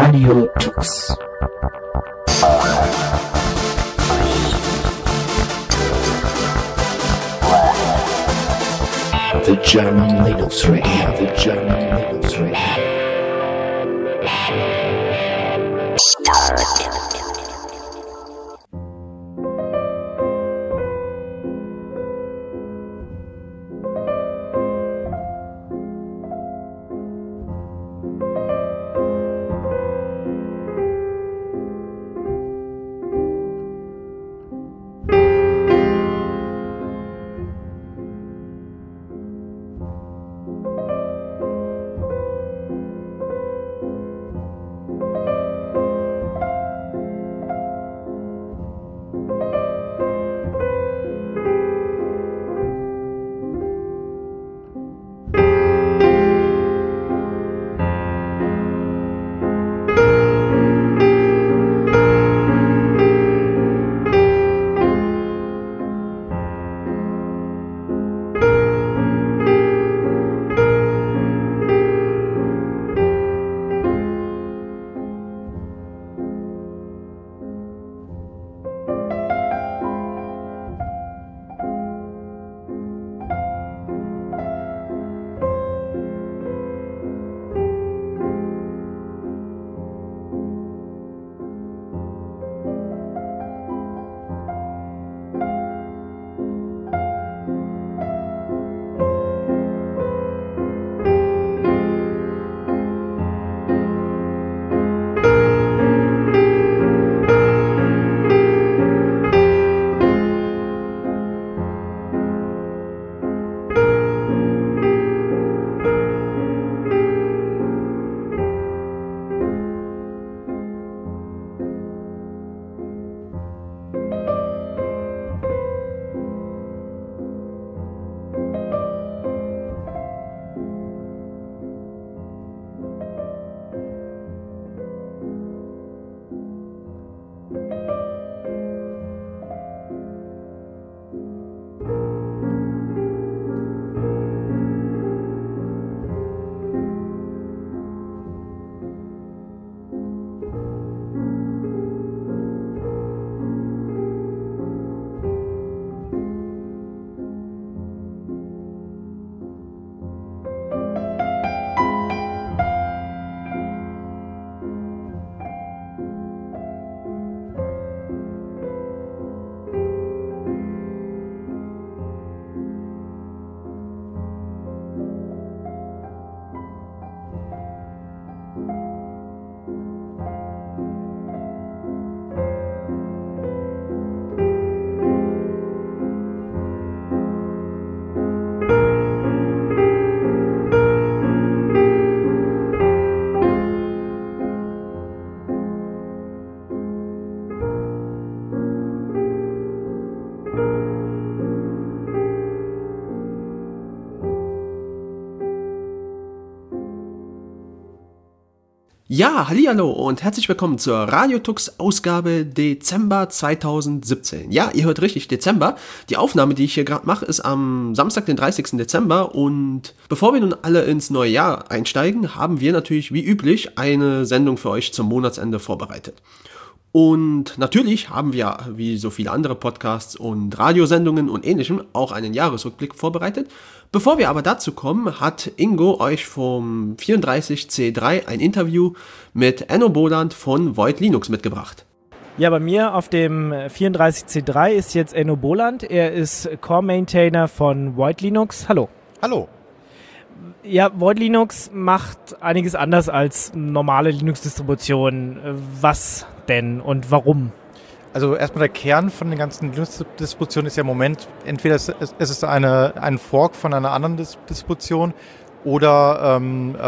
Radio Tux. The German Linux Radio. The German Linux Radio. Ja, hallihallo und herzlich willkommen zur Radio Tux Ausgabe Dezember 2017. Ja, ihr hört richtig, Dezember. Die Aufnahme, die ich hier gerade mache, ist am Samstag, den 30. Dezember. Und bevor wir nun alle ins neue Jahr einsteigen, haben wir natürlich wie üblich eine Sendung für euch zum Monatsende vorbereitet. Und natürlich haben wir, wie so viele andere Podcasts und Radiosendungen und Ähnlichem, auch einen Jahresrückblick vorbereitet. Bevor wir aber dazu kommen, hat Ingo euch vom 34C3 ein Interview mit Enno Boland von Void Linux mitgebracht. Ja, bei mir auf dem 34C3 ist jetzt Enno Boland. Er ist Core-Maintainer von Void Linux. Hallo. Hallo. Ja, Void Linux macht einiges anders als normale Linux-Distributionen. Was denn und warum? Also erstmal der Kern von den ganzen Linux-Distributionen ist ja im Moment, entweder es ist ein Fork von einer anderen Distribution oder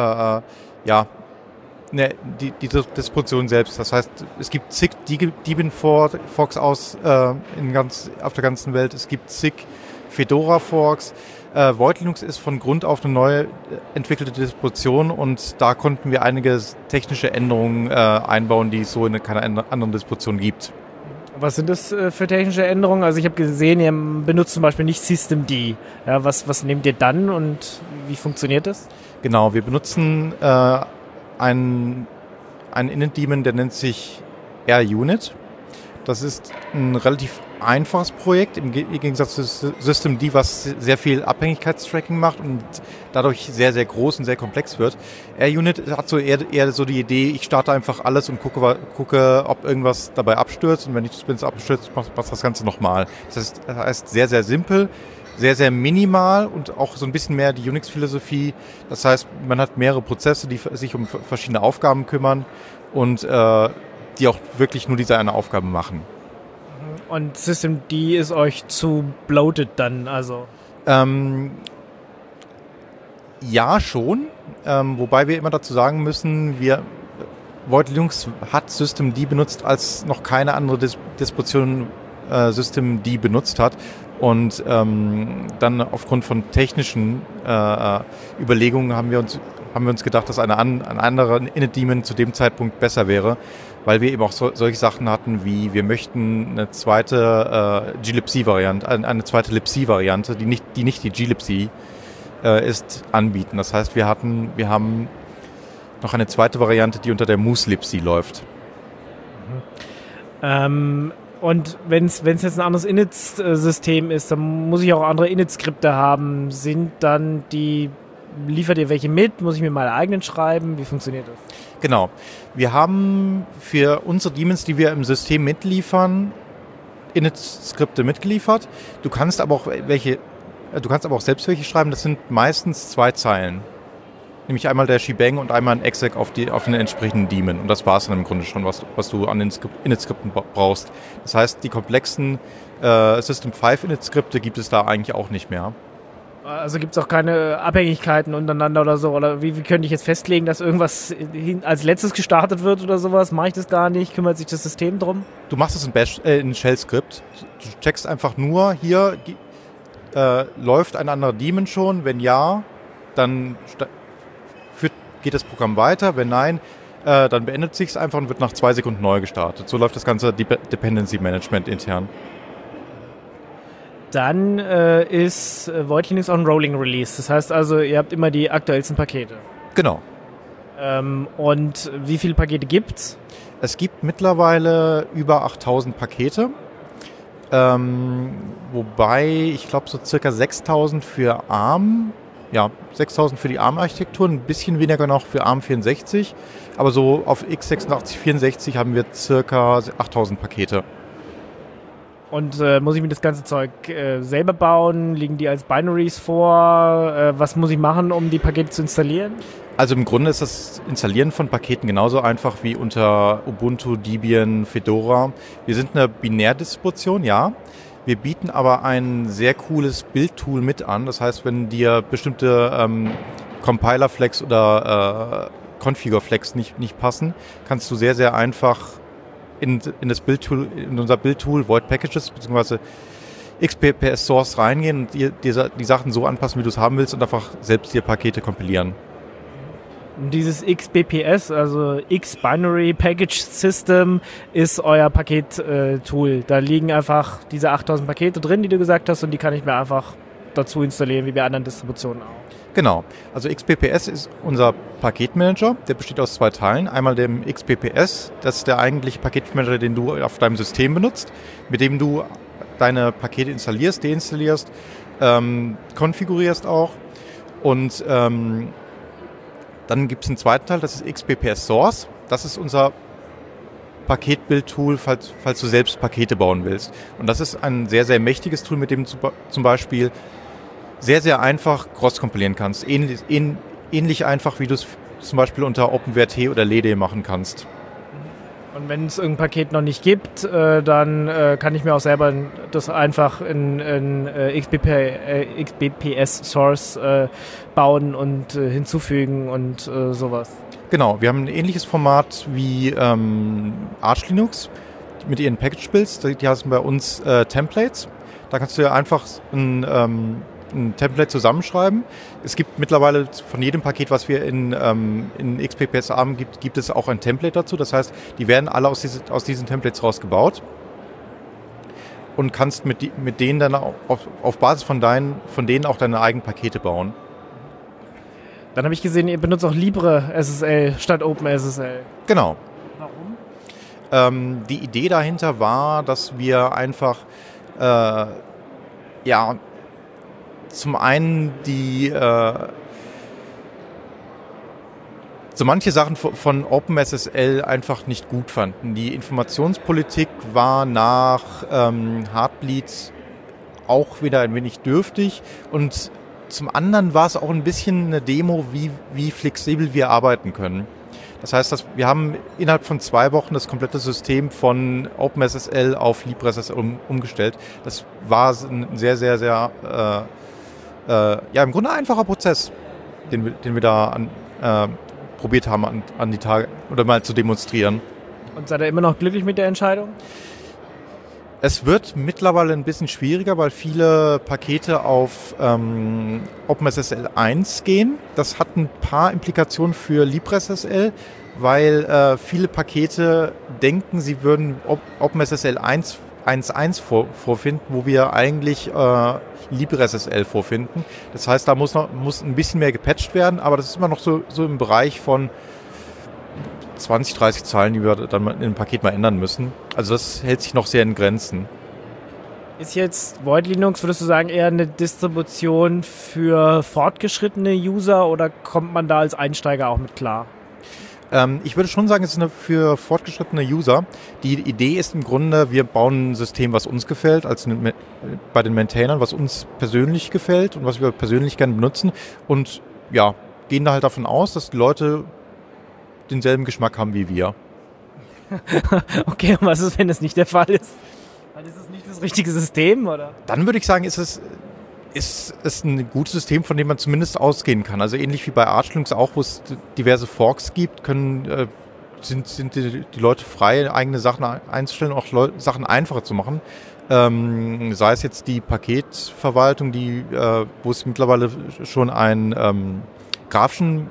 die Distribution selbst. Das heißt, es gibt zig Debian-Forks auf der ganzen Welt. Es gibt zig Fedora-Forks. Void Linux ist von Grund auf eine neu entwickelte Distribution und da konnten wir einige technische Änderungen einbauen, die es so in keiner anderen Distribution gibt. Was sind das für technische Änderungen? Also ich habe gesehen, ihr benutzt zum Beispiel nicht Systemd. Ja, was nehmt ihr dann und wie funktioniert das? Genau, wir benutzen ein einen Init-Daemon, der nennt sich RUnit. Das ist ein relativ einfaches Projekt, im Gegensatz zu Systemd, was sehr viel Abhängigkeitstracking macht und dadurch sehr, sehr groß und sehr komplex wird. RUnit hat so eher so die Idee, ich starte einfach alles und gucke, ob irgendwas dabei abstürzt, und wenn es abstürzt, macht das Ganze nochmal. Das heißt sehr, sehr simpel, sehr, sehr minimal und auch so ein bisschen mehr die Unix-Philosophie. Das heißt, man hat mehrere Prozesse, die sich um verschiedene Aufgaben kümmern und die auch wirklich nur diese eine Aufgabe machen. Und Systemd ist euch zu bloated dann, also? Ja, schon. Wobei wir immer dazu sagen müssen, Void Linux hat Systemd benutzt, als noch keine andere Distribution Systemd benutzt hat. Und dann aufgrund von technischen Überlegungen haben wir uns gedacht, dass eine andere Init-Daemon zu dem Zeitpunkt besser wäre, weil wir eben auch solche Sachen hatten, wie wir möchten eine zweite glibc-Variante, eine zweite libc-Variante, die nicht die glibc ist, anbieten. Das heißt, wir haben noch eine zweite Variante, die unter der moose-libc läuft. Und wenn es jetzt ein anderes Init-System ist, dann muss ich auch andere Init-Skripte haben. Liefert ihr welche mit? Muss ich mir meine eigenen schreiben? Wie funktioniert das? Genau. Wir haben für unsere Daemons, die wir im System mitliefern, Init-Skripte mitgeliefert. Du kannst aber auch selbst welche schreiben. Das sind meistens 2 Zeilen. Nämlich einmal der Shebang und einmal ein exec auf den entsprechenden Daemon. Und das war es dann im Grunde schon, was du an den Init-Skripten brauchst. Das heißt, die komplexen System 5 Init-Skripte gibt es da eigentlich auch nicht mehr. Also gibt es auch keine Abhängigkeiten untereinander oder so? Oder wie könnte ich jetzt festlegen, dass irgendwas als letztes gestartet wird oder sowas? Mache ich das gar nicht? Kümmert sich das System drum? Du machst es in Shell-Skript. Du checkst einfach nur, hier läuft ein anderer Daemon schon. Wenn ja, dann geht das Programm weiter. Wenn nein, dann beendet sich es einfach und wird nach 2 Sekunden neu gestartet. So läuft das ganze Dependency Management intern. Dann ist Void Linux auch ein Rolling Release. Das heißt also, ihr habt immer die aktuellsten Pakete. Genau. Und wie viele Pakete gibt's? Es gibt mittlerweile über 8000 Pakete. Wobei, ich glaube, so circa 6000 für ARM. Ja, 6000 für die ARM-Architektur, ein bisschen weniger noch für ARM64. Aber so auf x86-64 haben wir circa 8000 Pakete. Und muss ich mir das ganze Zeug selber bauen? Liegen die als Binaries vor? Was muss ich machen, um die Pakete zu installieren? Also im Grunde ist das Installieren von Paketen genauso einfach wie unter Ubuntu, Debian, Fedora. Wir sind eine Binärdistribution, ja. Wir bieten aber ein sehr cooles Build-Tool mit an. Das heißt, wenn dir bestimmte Compiler-Flags oder Configure-Flags nicht passen, kannst du sehr, sehr einfach in unser Build-Tool Void Packages bzw. XPPS Source reingehen und dir die Sachen so anpassen, wie du es haben willst und einfach selbst dir Pakete kompilieren. Dieses XBPS, also X-Binary Package System, ist euer Paket-Tool. Da liegen einfach diese 8000 Pakete drin, die du gesagt hast, und die kann ich mir einfach dazu installieren, wie bei anderen Distributionen auch. Genau. Also XPPS ist unser Paketmanager. Der besteht aus 2 Teilen. Einmal dem XPPS, das ist der eigentliche Paketmanager, den du auf deinem System benutzt, mit dem du deine Pakete installierst, deinstallierst, konfigurierst auch. Und dann gibt es einen zweiten Teil, das ist XPPS Source. Das ist unser Paketbuild-Tool, falls du selbst Pakete bauen willst. Und das ist ein sehr, sehr mächtiges Tool, mit dem du zum Beispiel sehr, sehr einfach cross-kompilieren kannst. Ähnlich einfach, wie du es zum Beispiel unter OpenWrt oder LEDE machen kannst. Und wenn es irgendein Paket noch nicht gibt, dann kann ich mir auch selber das einfach in XBPS Source bauen und hinzufügen und sowas. Genau, wir haben ein ähnliches Format wie Arch Linux mit ihren Package-Builds. Die heißen bei uns Templates. Da kannst du ja einfach ein Template zusammenschreiben. Es gibt mittlerweile von jedem Paket, was wir in XPPS haben, gibt es auch ein Template dazu. Das heißt, die werden alle aus diesen Templates rausgebaut und kannst mit denen dann auf Basis von denen auch deine eigenen Pakete bauen. Dann habe ich gesehen, ihr benutzt auch LibreSSL statt OpenSSL. Genau. Warum? Die Idee dahinter war, dass wir einfach zum einen so manche Sachen von OpenSSL einfach nicht gut fanden. Die Informationspolitik war nach Heartbleed auch wieder ein wenig dürftig und zum anderen war es auch ein bisschen eine Demo, wie flexibel wir arbeiten können. Das heißt, wir haben innerhalb von 2 Wochen das komplette System von OpenSSL auf LibreSSL umgestellt. Das war ein sehr, sehr, sehr im Grunde einfacher Prozess, den wir da probiert haben an die Tage oder mal zu demonstrieren. Und seid ihr immer noch glücklich mit der Entscheidung? Es wird mittlerweile ein bisschen schwieriger, weil viele Pakete auf OpenSSL 1 gehen. Das hat ein paar Implikationen für LibreSSL, weil viele Pakete denken, sie würden OpenSSL 1.1 vorfinden, wo wir eigentlich LibreSSL vorfinden. Das heißt, da muss ein bisschen mehr gepatcht werden, aber das ist immer noch so im Bereich von 20, 30 Zeilen, die wir dann in dem Paket mal ändern müssen. Also das hält sich noch sehr in Grenzen. Ist jetzt Void Linux, würdest du sagen, eher eine Distribution für fortgeschrittene User oder kommt man da als Einsteiger auch mit klar? Ich würde schon sagen, es ist für fortgeschrittene User. Die Idee ist im Grunde, wir bauen ein System, was uns gefällt, also bei den Maintainern, was uns persönlich gefällt und was wir persönlich gerne benutzen und ja, gehen da halt davon aus, dass die Leute denselben Geschmack haben wie wir. Okay, und was ist, wenn das nicht der Fall ist? Dann ist es nicht das richtige System, oder? Dann würde ich sagen, ist es ein gutes System, von dem man zumindest ausgehen kann. Also ähnlich wie bei Arch Linux auch, wo es diverse Forks gibt, sind die Leute frei, eigene Sachen einzustellen, auch Sachen einfacher zu machen. Sei es jetzt die Paketverwaltung, wo es mittlerweile schon einen grafischen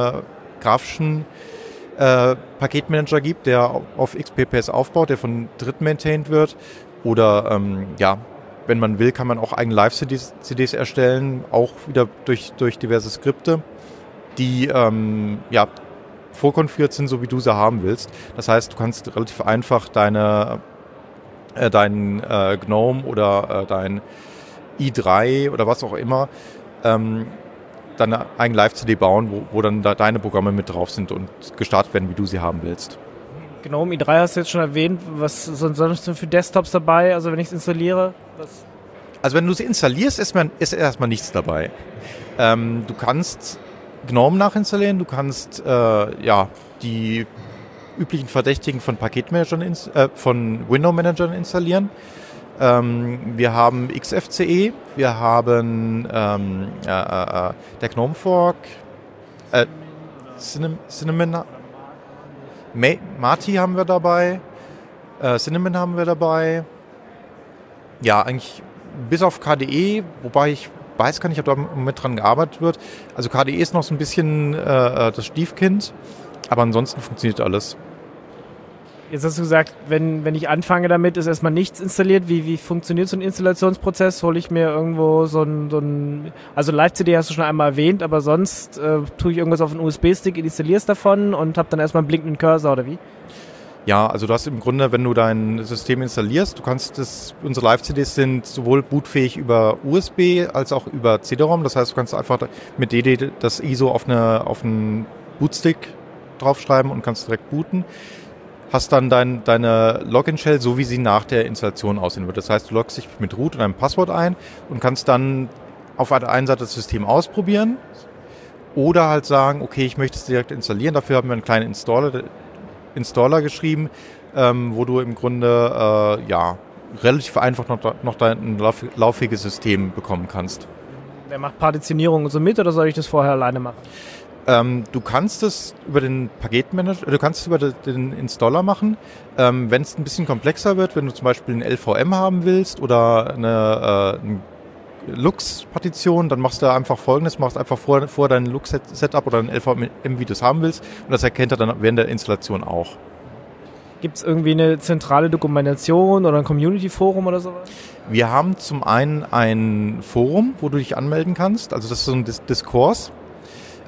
Paketmanager gibt, der auf XPPS aufbaut, der von Dritten maintained wird. Oder wenn man will, kann man auch eigene Live-CDs erstellen, auch wieder durch diverse Skripte, die vorkonfiguriert sind, so wie du sie haben willst. Das heißt, du kannst relativ einfach deinen GNOME oder dein i3 oder was auch immer deine eigene Live-CD bauen, wo dann da deine Programme mit drauf sind und gestartet werden, wie du sie haben willst. GNOME i3 hast du jetzt schon erwähnt. Was sind sonst für Desktops dabei, also wenn ich es installiere? Also wenn du es installierst, ist erstmal nichts dabei. Du kannst GNOME nachinstallieren, du kannst die üblichen Verdächtigen von Paketmanagern, von Window-Managern installieren. Wir haben XFCE, wir haben der GNOME Fork, Cinnamon, Mati haben wir dabei, Cinnamon haben wir dabei. Ja, eigentlich bis auf KDE, wobei ich weiß gar nicht, ob da mit dran gearbeitet wird. Also KDE ist noch so ein bisschen das Stiefkind, aber ansonsten funktioniert alles. Jetzt hast du gesagt, wenn ich anfange damit, ist erstmal nichts installiert. Wie funktioniert so ein Installationsprozess? Hole ich mir irgendwo also Live-CD hast du schon einmal erwähnt, aber sonst tue ich irgendwas auf einen USB-Stick, installiere es davon und habe dann erstmal einen blinkenden Cursor, oder wie? Ja, also du hast im Grunde, wenn du dein System installierst, unsere Live-CDs sind sowohl bootfähig über USB als auch über CD-ROM. Das heißt, du kannst einfach mit DD das ISO auf einen Bootstick draufschreiben und kannst direkt booten. Hast dann deine Login-Shell, so wie sie nach der Installation aussehen wird. Das heißt, du loggst dich mit Root und einem Passwort ein und kannst dann auf der einen Seite das System ausprobieren oder halt sagen, okay, ich möchte es direkt installieren. Dafür haben wir einen kleinen Installer geschrieben, wo du im Grunde relativ einfach noch dein lauffähiges System bekommen kannst. Wer macht Partitionierung und so mit oder soll ich das vorher alleine machen? Du kannst es über den Paketmanager, du kannst es über den Installer machen. Wenn es ein bisschen komplexer wird, wenn du zum Beispiel ein LVM haben willst oder eine Lux-Partition, dann machst du einfach Folgendes, machst einfach vor dein Lux-Setup oder ein LVM, wie du es haben willst, und das erkennt er dann während der Installation auch. Gibt es irgendwie eine zentrale Dokumentation oder ein Community-Forum oder sowas? Wir haben zum einen ein Forum, wo du dich anmelden kannst, also das ist so ein Diskurs.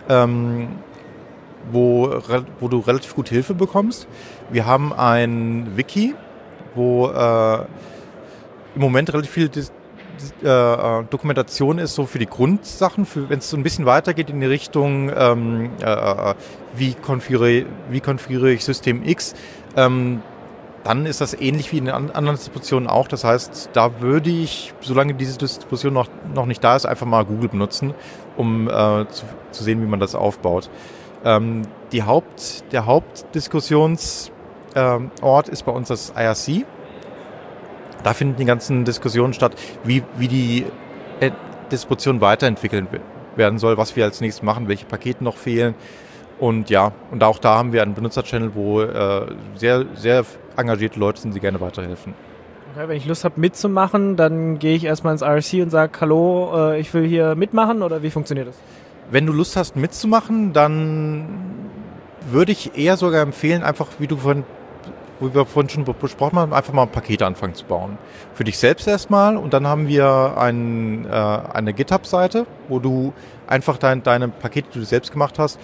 wo du relativ gut Hilfe bekommst. Wir haben ein Wiki, wo im Moment relativ viel Dokumentation ist, so für die Grundsachen, wenn es so ein bisschen weitergeht in die Richtung, wie konfiguriere ich System X, dann ist das ähnlich wie in den anderen Distributionen auch. Das heißt, da würde ich, solange diese Distribution noch nicht da ist, einfach mal Google benutzen, um zu sehen, wie man das aufbaut. Der Hauptdiskussionsort ist bei uns das IRC. Da finden die ganzen Diskussionen statt, wie die Distribution weiterentwickelt werden soll, was wir als nächstes machen, welche Pakete noch fehlen. Und ja, und auch da haben wir einen Benutzer-Channel, wo sehr, sehr engagierte Leute sind, die gerne weiterhelfen. Okay, wenn ich Lust habe mitzumachen, dann gehe ich erstmal ins IRC und sage, hallo, ich will hier mitmachen, oder wie funktioniert das? Wenn du Lust hast mitzumachen, dann würde ich eher sogar empfehlen, einfach wie wir vorhin schon besprochen haben, einfach mal Pakete anfangen zu bauen. Für dich selbst erstmal, und dann haben wir eine GitHub-Seite, wo du einfach deine Pakete, die du selbst gemacht hast,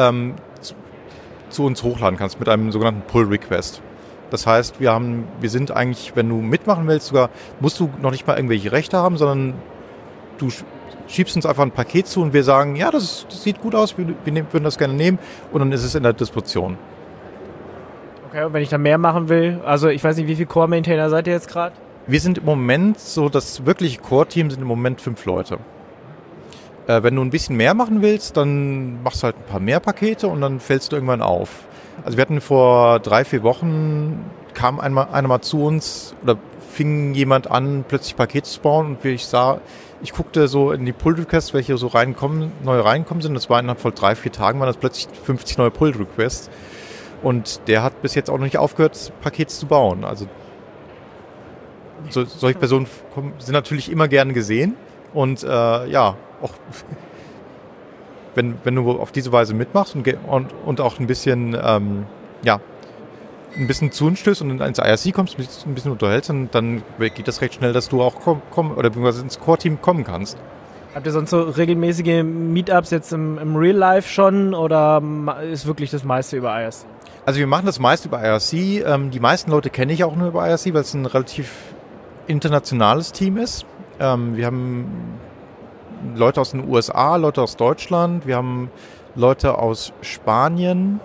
zu uns hochladen kannst mit einem sogenannten Pull-Request. Das heißt, wir sind eigentlich, wenn du mitmachen willst, sogar musst du noch nicht mal irgendwelche Rechte haben, sondern du schiebst uns einfach ein Paket zu und wir sagen, ja, das sieht gut aus, wir würden das gerne nehmen, und dann ist es in der Distribution. Okay, und wenn ich da mehr machen will, also ich weiß nicht, wie viele Core-Maintainer seid ihr jetzt gerade? Wir sind im Moment so, das wirkliche Core-Team sind im Moment 5 Leute. Wenn du ein bisschen mehr machen willst, dann machst du halt ein paar mehr Pakete und dann fällst du irgendwann auf. Also wir hatten vor 3-4 Wochen, kam einer mal zu uns oder fing jemand an, plötzlich Pakete zu bauen, und ich guckte so in die Pull-Requests, welche so neu reinkommen sind. Das war innerhalb von 3-4 Tagen, waren das plötzlich 50 neue Pull-Requests. Und der hat bis jetzt auch noch nicht aufgehört, Pakete zu bauen. Also solche Personen sind natürlich immer gerne gesehen. Und auch wenn du auf diese Weise mitmachst und auch ein bisschen zu uns stößt und ins IRC kommst, ein bisschen unterhältst, dann geht das recht schnell, dass du auch ins Core-Team kommen kannst. Habt ihr sonst so regelmäßige Meetups jetzt im Real Life schon, oder ist wirklich das meiste über IRC? Also wir machen das meiste über IRC. Die meisten Leute kenne ich auch nur über IRC, weil es ein relativ internationales Team ist. Wir haben Leute aus den USA, Leute aus Deutschland, wir haben Leute aus Spanien.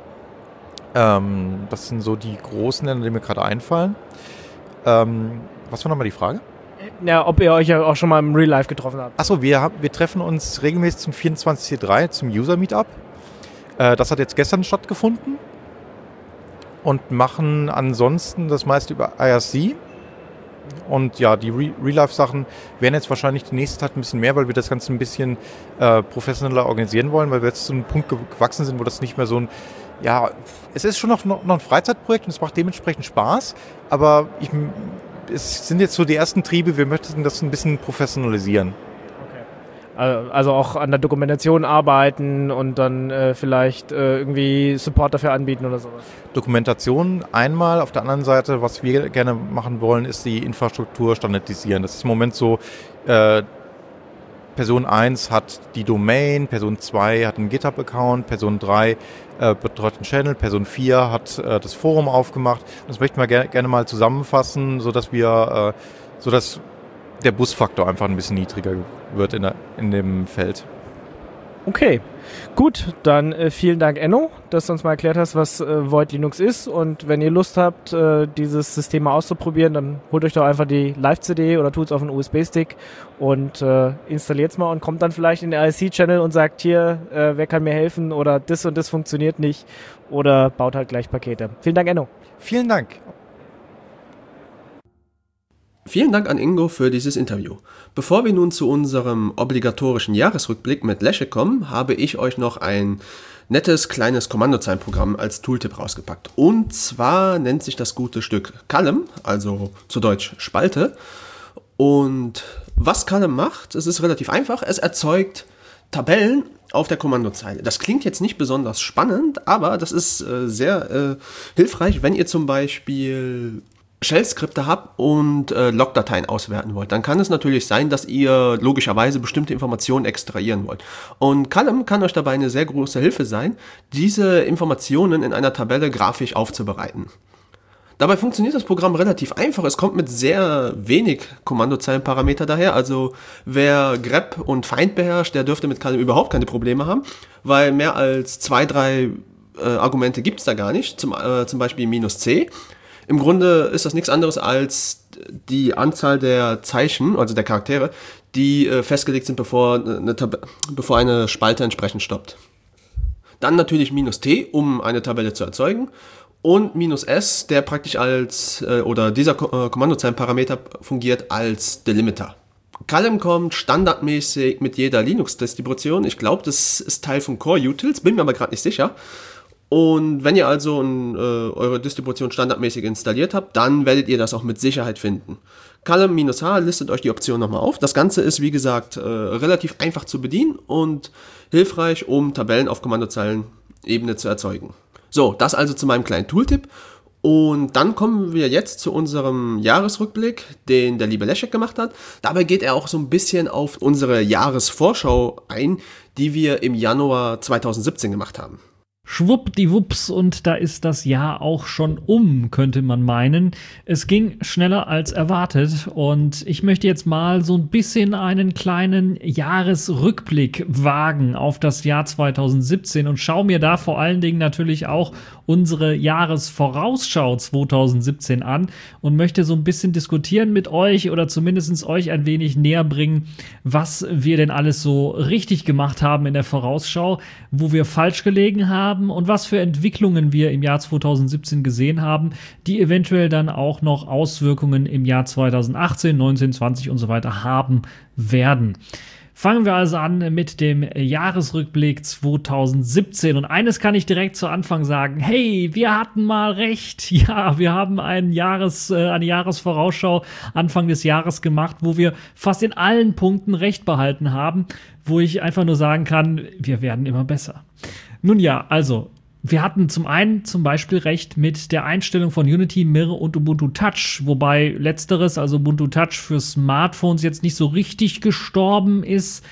Das sind so die großen Länder, die mir gerade einfallen. Was war nochmal die Frage? Ja, ob ihr euch ja auch schon mal im Real Life getroffen habt. Achso, wir treffen uns regelmäßig zum 24.3 zum User Meetup. Das hat jetzt gestern stattgefunden. Und machen ansonsten das meiste über IRC. Und ja, die Real-Life-Sachen werden jetzt wahrscheinlich die nächste Zeit ein bisschen mehr, weil wir das Ganze ein bisschen professioneller organisieren wollen, weil wir jetzt zu einem Punkt gewachsen sind, wo das nicht mehr so es ist schon noch ein Freizeitprojekt und es macht dementsprechend Spaß, aber es sind jetzt so die ersten Triebe, wir möchten das ein bisschen professionalisieren. Also auch an der Dokumentation arbeiten und dann vielleicht irgendwie Support dafür anbieten oder sowas. Dokumentation einmal, auf der anderen Seite, was wir gerne machen wollen, ist die Infrastruktur standardisieren. Das ist im Moment so, Person 1 hat die Domain, Person 2 hat einen GitHub-Account, Person 3 betreut den Channel, Person 4 hat das Forum aufgemacht. Das möchten wir gerne mal zusammenfassen, sodass der Busfaktor einfach ein bisschen niedriger wird in dem Feld. Okay, gut, dann vielen Dank, Enno, dass du uns mal erklärt hast, was Void Linux ist, und wenn ihr Lust habt, dieses System mal auszuprobieren, dann holt euch doch einfach die Live-CD oder tut es auf einen USB-Stick und installiert es mal und kommt dann vielleicht in den IRC-Channel und sagt, hier, wer kann mir helfen, oder das und das funktioniert nicht, oder baut halt gleich Pakete. Vielen Dank, Enno. Vielen Dank. Vielen Dank an Ingo für dieses Interview. Bevor wir nun zu unserem obligatorischen Jahresrückblick mit Leszek kommen, habe ich euch noch ein nettes kleines Kommandozeilenprogramm als Tooltip rausgepackt. Und zwar nennt sich das gute Stück Column, also zu Deutsch Spalte. Und was Column macht, es ist relativ einfach, es erzeugt Tabellen auf der Kommandozeile. Das klingt jetzt nicht besonders spannend, aber das ist sehr hilfreich, wenn ihr zum Beispiel Shell-Skripte habt und Logdateien auswerten wollt, dann kann es natürlich sein, dass ihr logischerweise bestimmte Informationen extrahieren wollt. Und Callum kann euch dabei eine sehr große Hilfe sein, diese Informationen in einer Tabelle grafisch aufzubereiten. Dabei funktioniert das Programm relativ einfach. Es kommt mit sehr wenig Kommandozeilenparameter daher. Also wer grep und find beherrscht, der dürfte mit Callum überhaupt keine Probleme haben, weil mehr als 2-3 Argumente gibt es da gar nicht. Zum Beispiel -c. Im Grunde ist das nichts anderes als die Anzahl der Zeichen, also der Charaktere, die festgelegt sind, bevor eine Spalte entsprechend stoppt. Dann natürlich -t, um eine Tabelle zu erzeugen. Und -s, der praktisch dieser Kommandozeilenparameter fungiert als Delimiter. Callum kommt standardmäßig mit jeder Linux-Distribution. Ich glaube, das ist Teil von Core Utils, bin mir aber gerade nicht sicher. Und wenn ihr also eure Distribution standardmäßig installiert habt, dann werdet ihr das auch mit Sicherheit finden. Callum-h listet euch die Option nochmal auf. Das Ganze ist, wie gesagt, relativ einfach zu bedienen und hilfreich, um Tabellen auf Kommandozeilenebene zu erzeugen. So, das also zu meinem kleinen Tooltip. Und dann kommen wir jetzt zu unserem Jahresrückblick, den der liebe Leszek gemacht hat. Dabei geht er auch so ein bisschen auf unsere Jahresvorschau ein, die wir im Januar 2017 gemacht haben. Schwuppdiwupps, und da ist das Jahr auch schon könnte man meinen. Es ging schneller als erwartet und ich möchte jetzt mal so ein bisschen einen kleinen Jahresrückblick wagen auf das Jahr 2017 und schaue mir da vor allen Dingen natürlich auch unsere Jahresvorausschau 2017 an und möchte so ein bisschen diskutieren mit euch oder zumindest euch ein wenig näher bringen, was wir denn alles so richtig gemacht haben in der Vorausschau, wo wir falsch gelegen haben und was für Entwicklungen wir im Jahr 2017 gesehen haben, die eventuell dann auch noch Auswirkungen im Jahr 2018, 19, 20 und so weiter haben werden. Fangen wir also an mit dem Jahresrückblick 2017. Und eines kann ich direkt zu Anfang sagen: Hey, wir hatten mal recht. Ja, wir haben eine Jahresvorausschau Anfang des Jahres gemacht, wo wir fast in allen Punkten recht behalten haben, wo ich einfach nur sagen kann, wir werden immer besser. Nun ja, also, wir hatten zum einen zum Beispiel recht mit der Einstellung von Unity, Mir und Ubuntu Touch, wobei letzteres, also Ubuntu Touch für Smartphones, jetzt nicht so richtig gestorben ist.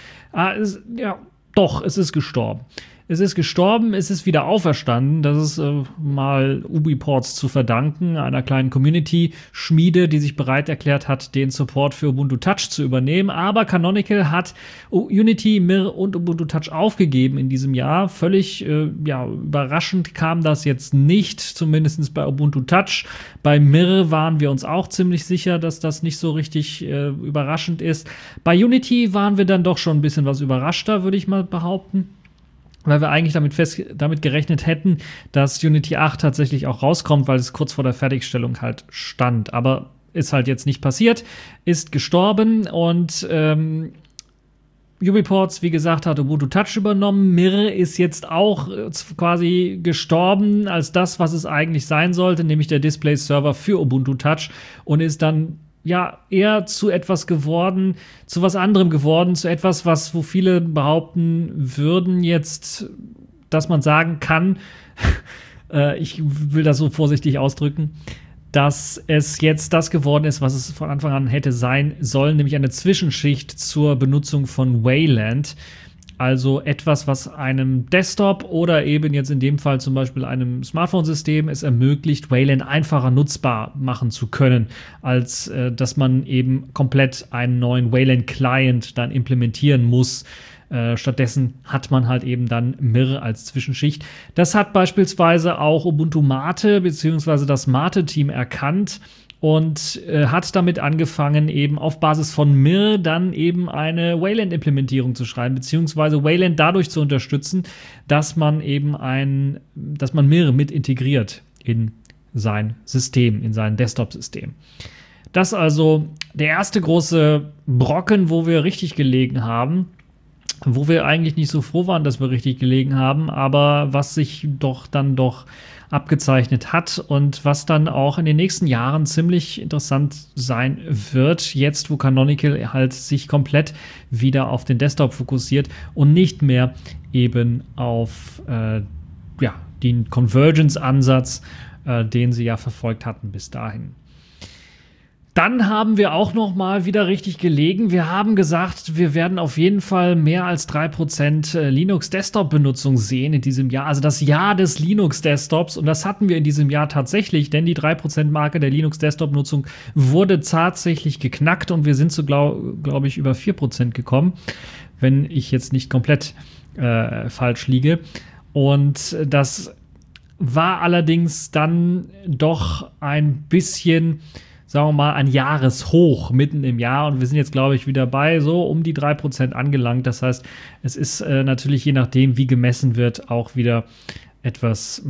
Es ist gestorben. Es ist gestorben, es ist wieder auferstanden. Das ist mal Ubiports zu verdanken, einer kleinen Community-Schmiede, die sich bereit erklärt hat, den Support für Ubuntu Touch zu übernehmen. Aber Canonical hat Unity, Mir und Ubuntu Touch aufgegeben in diesem Jahr. Völlig überraschend kam das jetzt nicht, zumindest bei Ubuntu Touch. Bei Mir waren wir uns auch ziemlich sicher, dass das nicht so richtig überraschend ist. Bei Unity waren wir dann doch schon ein bisschen was überraschter, würde ich mal behaupten, weil wir eigentlich damit gerechnet hätten, dass Unity 8 tatsächlich auch rauskommt, weil es kurz vor der Fertigstellung halt stand. Aber ist halt jetzt nicht passiert, ist gestorben und Ubiports, wie gesagt, hat Ubuntu Touch übernommen. Mir ist jetzt auch quasi gestorben als das, was es eigentlich sein sollte, nämlich der Display-Server für Ubuntu Touch, und ist dann eher zu etwas geworden, zu was anderem geworden, zu etwas, wo viele behaupten würden jetzt, dass man sagen kann, ich will das so vorsichtig ausdrücken, dass es jetzt das geworden ist, was es von Anfang an hätte sein sollen, nämlich eine Zwischenschicht zur Benutzung von Wayland. Also etwas, was einem Desktop oder eben jetzt in dem Fall zum Beispiel einem Smartphone-System es ermöglicht, Wayland einfacher nutzbar machen zu können, als dass man eben komplett einen neuen Wayland-Client dann implementieren muss. Stattdessen hat man halt eben dann Mir als Zwischenschicht. Das hat beispielsweise auch Ubuntu Mate bzw. das Mate-Team erkannt und hat damit angefangen, eben auf Basis von Mir dann eben eine Wayland-Implementierung zu schreiben, beziehungsweise Wayland dadurch zu unterstützen, dass man eben Mir mit integriert in sein System, in sein Desktop-System. Das also der erste große Brocken, wo wir richtig gelegen haben, wo wir eigentlich nicht so froh waren, dass wir richtig gelegen haben, aber was sich doch abgezeichnet hat und was dann auch in den nächsten Jahren ziemlich interessant sein wird, jetzt wo Canonical halt sich komplett wieder auf den Desktop fokussiert und nicht mehr eben auf den Convergence-Ansatz, den sie ja verfolgt hatten bis dahin. Dann haben wir auch noch mal wieder richtig gelegen. Wir haben gesagt, wir werden auf jeden Fall mehr als 3% Linux-Desktop-Benutzung sehen in diesem Jahr. Also das Jahr des Linux-Desktops. Und das hatten wir in diesem Jahr tatsächlich, denn die 3%-Marke der Linux-Desktop-Nutzung wurde tatsächlich geknackt. Und wir sind so, glaube ich, über 4% gekommen, wenn ich jetzt nicht komplett falsch liege. Und das war allerdings dann doch ein bisschen, sagen wir mal, ein Jahreshoch mitten im Jahr. Und wir sind jetzt, glaube ich, wieder bei so um die 3% angelangt. Das heißt, es ist natürlich, je nachdem, wie gemessen wird, auch wieder etwas,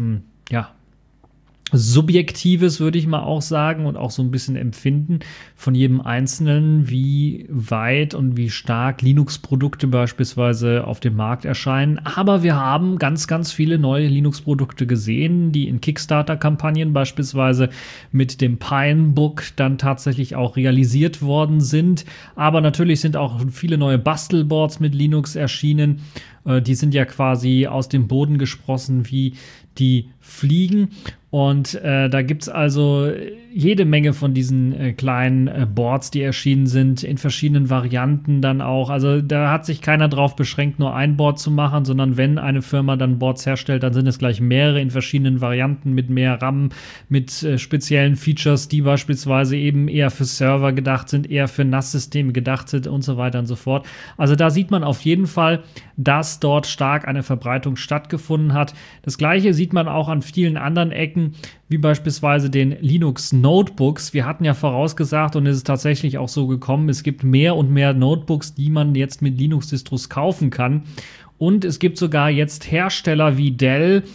Subjektives, würde ich mal auch sagen, und auch so ein bisschen Empfinden von jedem Einzelnen, wie weit und wie stark Linux-Produkte beispielsweise auf dem Markt erscheinen. Aber wir haben ganz, ganz viele neue Linux-Produkte gesehen, die in Kickstarter-Kampagnen beispielsweise mit dem Pinebook dann tatsächlich auch realisiert worden sind. Aber natürlich sind auch viele neue Bastelboards mit Linux erschienen. Die sind ja quasi aus dem Boden gesprossen wie die Fliegen. Und da gibt es also jede Menge von diesen kleinen Boards, die erschienen sind, in verschiedenen Varianten dann auch. Also da hat sich keiner drauf beschränkt, nur ein Board zu machen, sondern wenn eine Firma dann Boards herstellt, dann sind es gleich mehrere in verschiedenen Varianten mit mehr RAM, mit speziellen Features, die beispielsweise eben eher für Server gedacht sind, eher für NAS-Systeme gedacht sind und so weiter und so fort. Also da sieht man auf jeden Fall, dass dort stark eine Verbreitung stattgefunden hat. Das Gleiche sieht man auch an vielen anderen Ecken, wie beispielsweise den Linux-Notebooks. Wir hatten ja vorausgesagt, und es ist tatsächlich auch so gekommen, es gibt mehr und mehr Notebooks, die man jetzt mit Linux-Distros kaufen kann. Und es gibt sogar jetzt Hersteller wie Dell,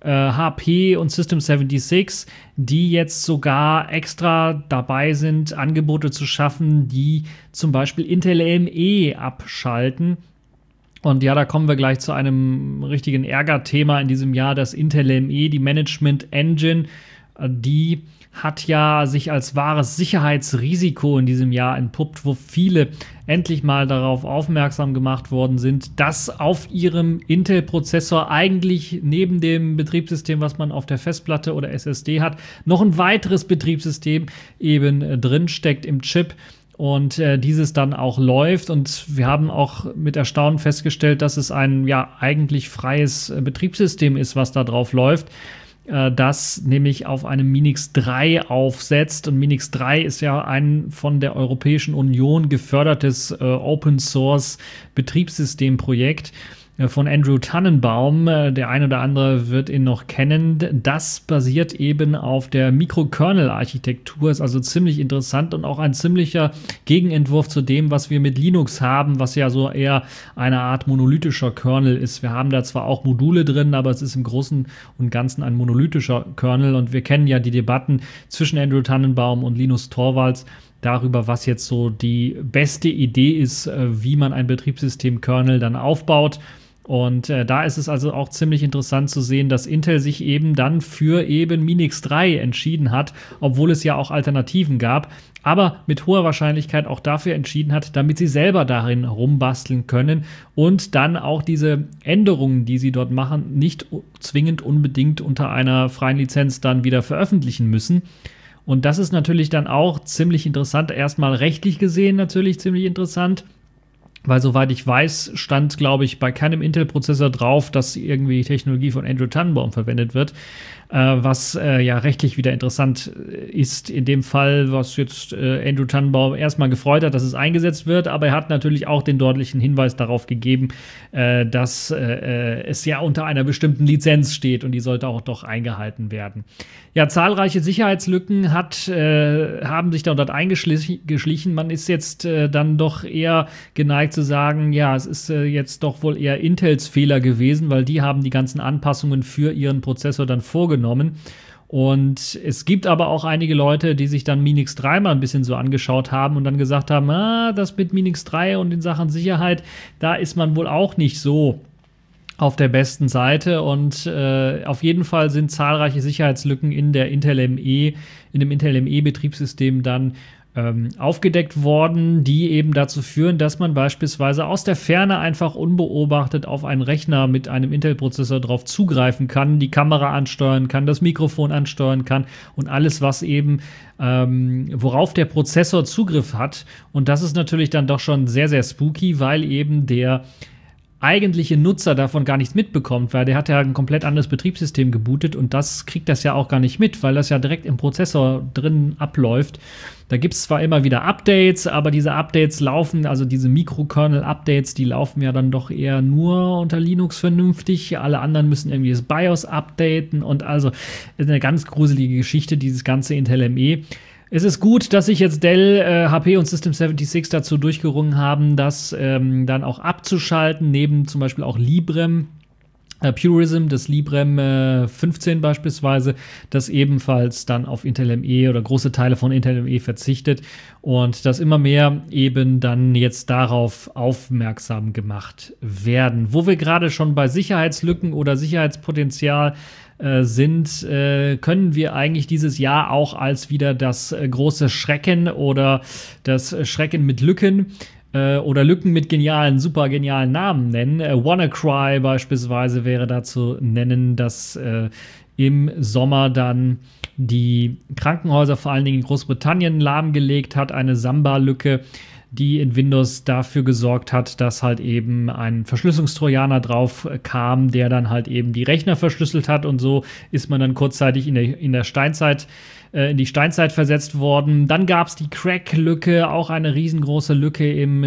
HP und System76, die jetzt sogar extra dabei sind, Angebote zu schaffen, die zum Beispiel Intel AME abschalten. Und ja, da kommen wir gleich zu einem richtigen Ärgerthema in diesem Jahr, das Intel AME, die Management Engine, die hat ja sich als wahres Sicherheitsrisiko in diesem Jahr entpuppt, wo viele endlich mal darauf aufmerksam gemacht worden sind, dass auf ihrem Intel-Prozessor eigentlich neben dem Betriebssystem, was man auf der Festplatte oder SSD hat, noch ein weiteres Betriebssystem eben drin steckt im Chip. Und dieses dann auch läuft. Und wir haben auch mit Erstaunen festgestellt, dass es ein eigentlich freies Betriebssystem ist, was da drauf läuft, das nämlich auf einem Minix 3 aufsetzt. Und Minix 3 ist ja ein von der Europäischen Union gefördertes Open-Source-Betriebssystemprojekt von Andrew Tannenbaum. Der ein oder andere wird ihn noch kennen. Das basiert eben auf der Mikrokernel-Architektur, ist also ziemlich interessant und auch ein ziemlicher Gegenentwurf zu dem, was wir mit Linux haben, was ja so eher eine Art monolithischer Kernel ist. Wir haben da zwar auch Module drin, aber es ist im Großen und Ganzen ein monolithischer Kernel, und wir kennen ja die Debatten zwischen Andrew Tannenbaum und Linus Torvalds darüber, was jetzt so die beste Idee ist, wie man ein Betriebssystem-Kernel dann aufbaut. Und da ist es also auch ziemlich interessant zu sehen, dass Intel sich eben dann für eben Minix 3 entschieden hat, obwohl es ja auch Alternativen gab, aber mit hoher Wahrscheinlichkeit auch dafür entschieden hat, damit sie selber darin rumbasteln können und dann auch diese Änderungen, die sie dort machen, nicht zwingend unbedingt unter einer freien Lizenz dann wieder veröffentlichen müssen. Und das ist natürlich dann auch ziemlich interessant, erstmal rechtlich gesehen natürlich ziemlich interessant, weil soweit ich weiß, stand, glaube ich, bei keinem Intel-Prozessor drauf, dass irgendwie Technologie von Andrew Tannenbaum verwendet wird, was ja rechtlich wieder interessant ist in dem Fall, was jetzt Andrew Tannenbaum erstmal gefreut hat, dass es eingesetzt wird, aber er hat natürlich auch den deutlichen Hinweis darauf gegeben, dass es ja unter einer bestimmten Lizenz steht und die sollte auch doch eingehalten werden. Ja, zahlreiche Sicherheitslücken haben sich dort eingeschlichen. Man ist jetzt dann doch eher geneigt zu sagen, ja, es ist jetzt doch wohl eher Intels Fehler gewesen, weil die haben die ganzen Anpassungen für ihren Prozessor dann vorgenommen. Und es gibt aber auch einige Leute, die sich dann Minix 3 mal ein bisschen so angeschaut haben und dann gesagt haben, das mit Minix 3 und in Sachen Sicherheit, da ist man wohl auch nicht so auf der besten Seite, und auf jeden Fall sind zahlreiche Sicherheitslücken in dem Intel ME Betriebssystem dann aufgedeckt worden, die eben dazu führen, dass man beispielsweise aus der Ferne einfach unbeobachtet auf einen Rechner mit einem Intel-Prozessor drauf zugreifen kann, die Kamera ansteuern kann, das Mikrofon ansteuern kann und alles, was eben worauf der Prozessor Zugriff hat. Und das ist natürlich dann doch schon sehr, sehr spooky, weil eben der eigentliche Nutzer davon gar nichts mitbekommt, weil der hat ja ein komplett anderes Betriebssystem gebootet und das kriegt das ja auch gar nicht mit, weil das ja direkt im Prozessor drin abläuft. Da gibt es zwar immer wieder Updates, aber diese Updates laufen, also diese Mikrokernel-Updates, die laufen ja dann doch eher nur unter Linux vernünftig. Alle anderen müssen irgendwie das BIOS updaten und also ist eine ganz gruselige Geschichte, dieses ganze Intel ME. Es ist gut, dass sich jetzt Dell, HP und System76 dazu durchgerungen haben, das dann auch abzuschalten, neben zum Beispiel auch Librem, Purism, das Librem 15 beispielsweise, das ebenfalls dann auf Intel ME oder große Teile von Intel ME verzichtet und dass immer mehr eben dann jetzt darauf aufmerksam gemacht werden. Wo wir gerade schon bei Sicherheitslücken oder Sicherheitspotenzial sind, können wir eigentlich dieses Jahr auch als wieder das große Schrecken oder das Schrecken mit Lücken oder Lücken mit super genialen Namen nennen. WannaCry beispielsweise wäre da zu nennen, dass im Sommer dann die Krankenhäuser vor allen Dingen in Großbritannien lahmgelegt hat, eine Samba-Lücke, die in Windows dafür gesorgt hat, dass halt eben ein Verschlüsselungstrojaner drauf kam, der dann halt eben die Rechner verschlüsselt hat und so ist man dann kurzzeitig in die Steinzeit versetzt worden. Dann gab es die Crack-Lücke, auch eine riesengroße Lücke im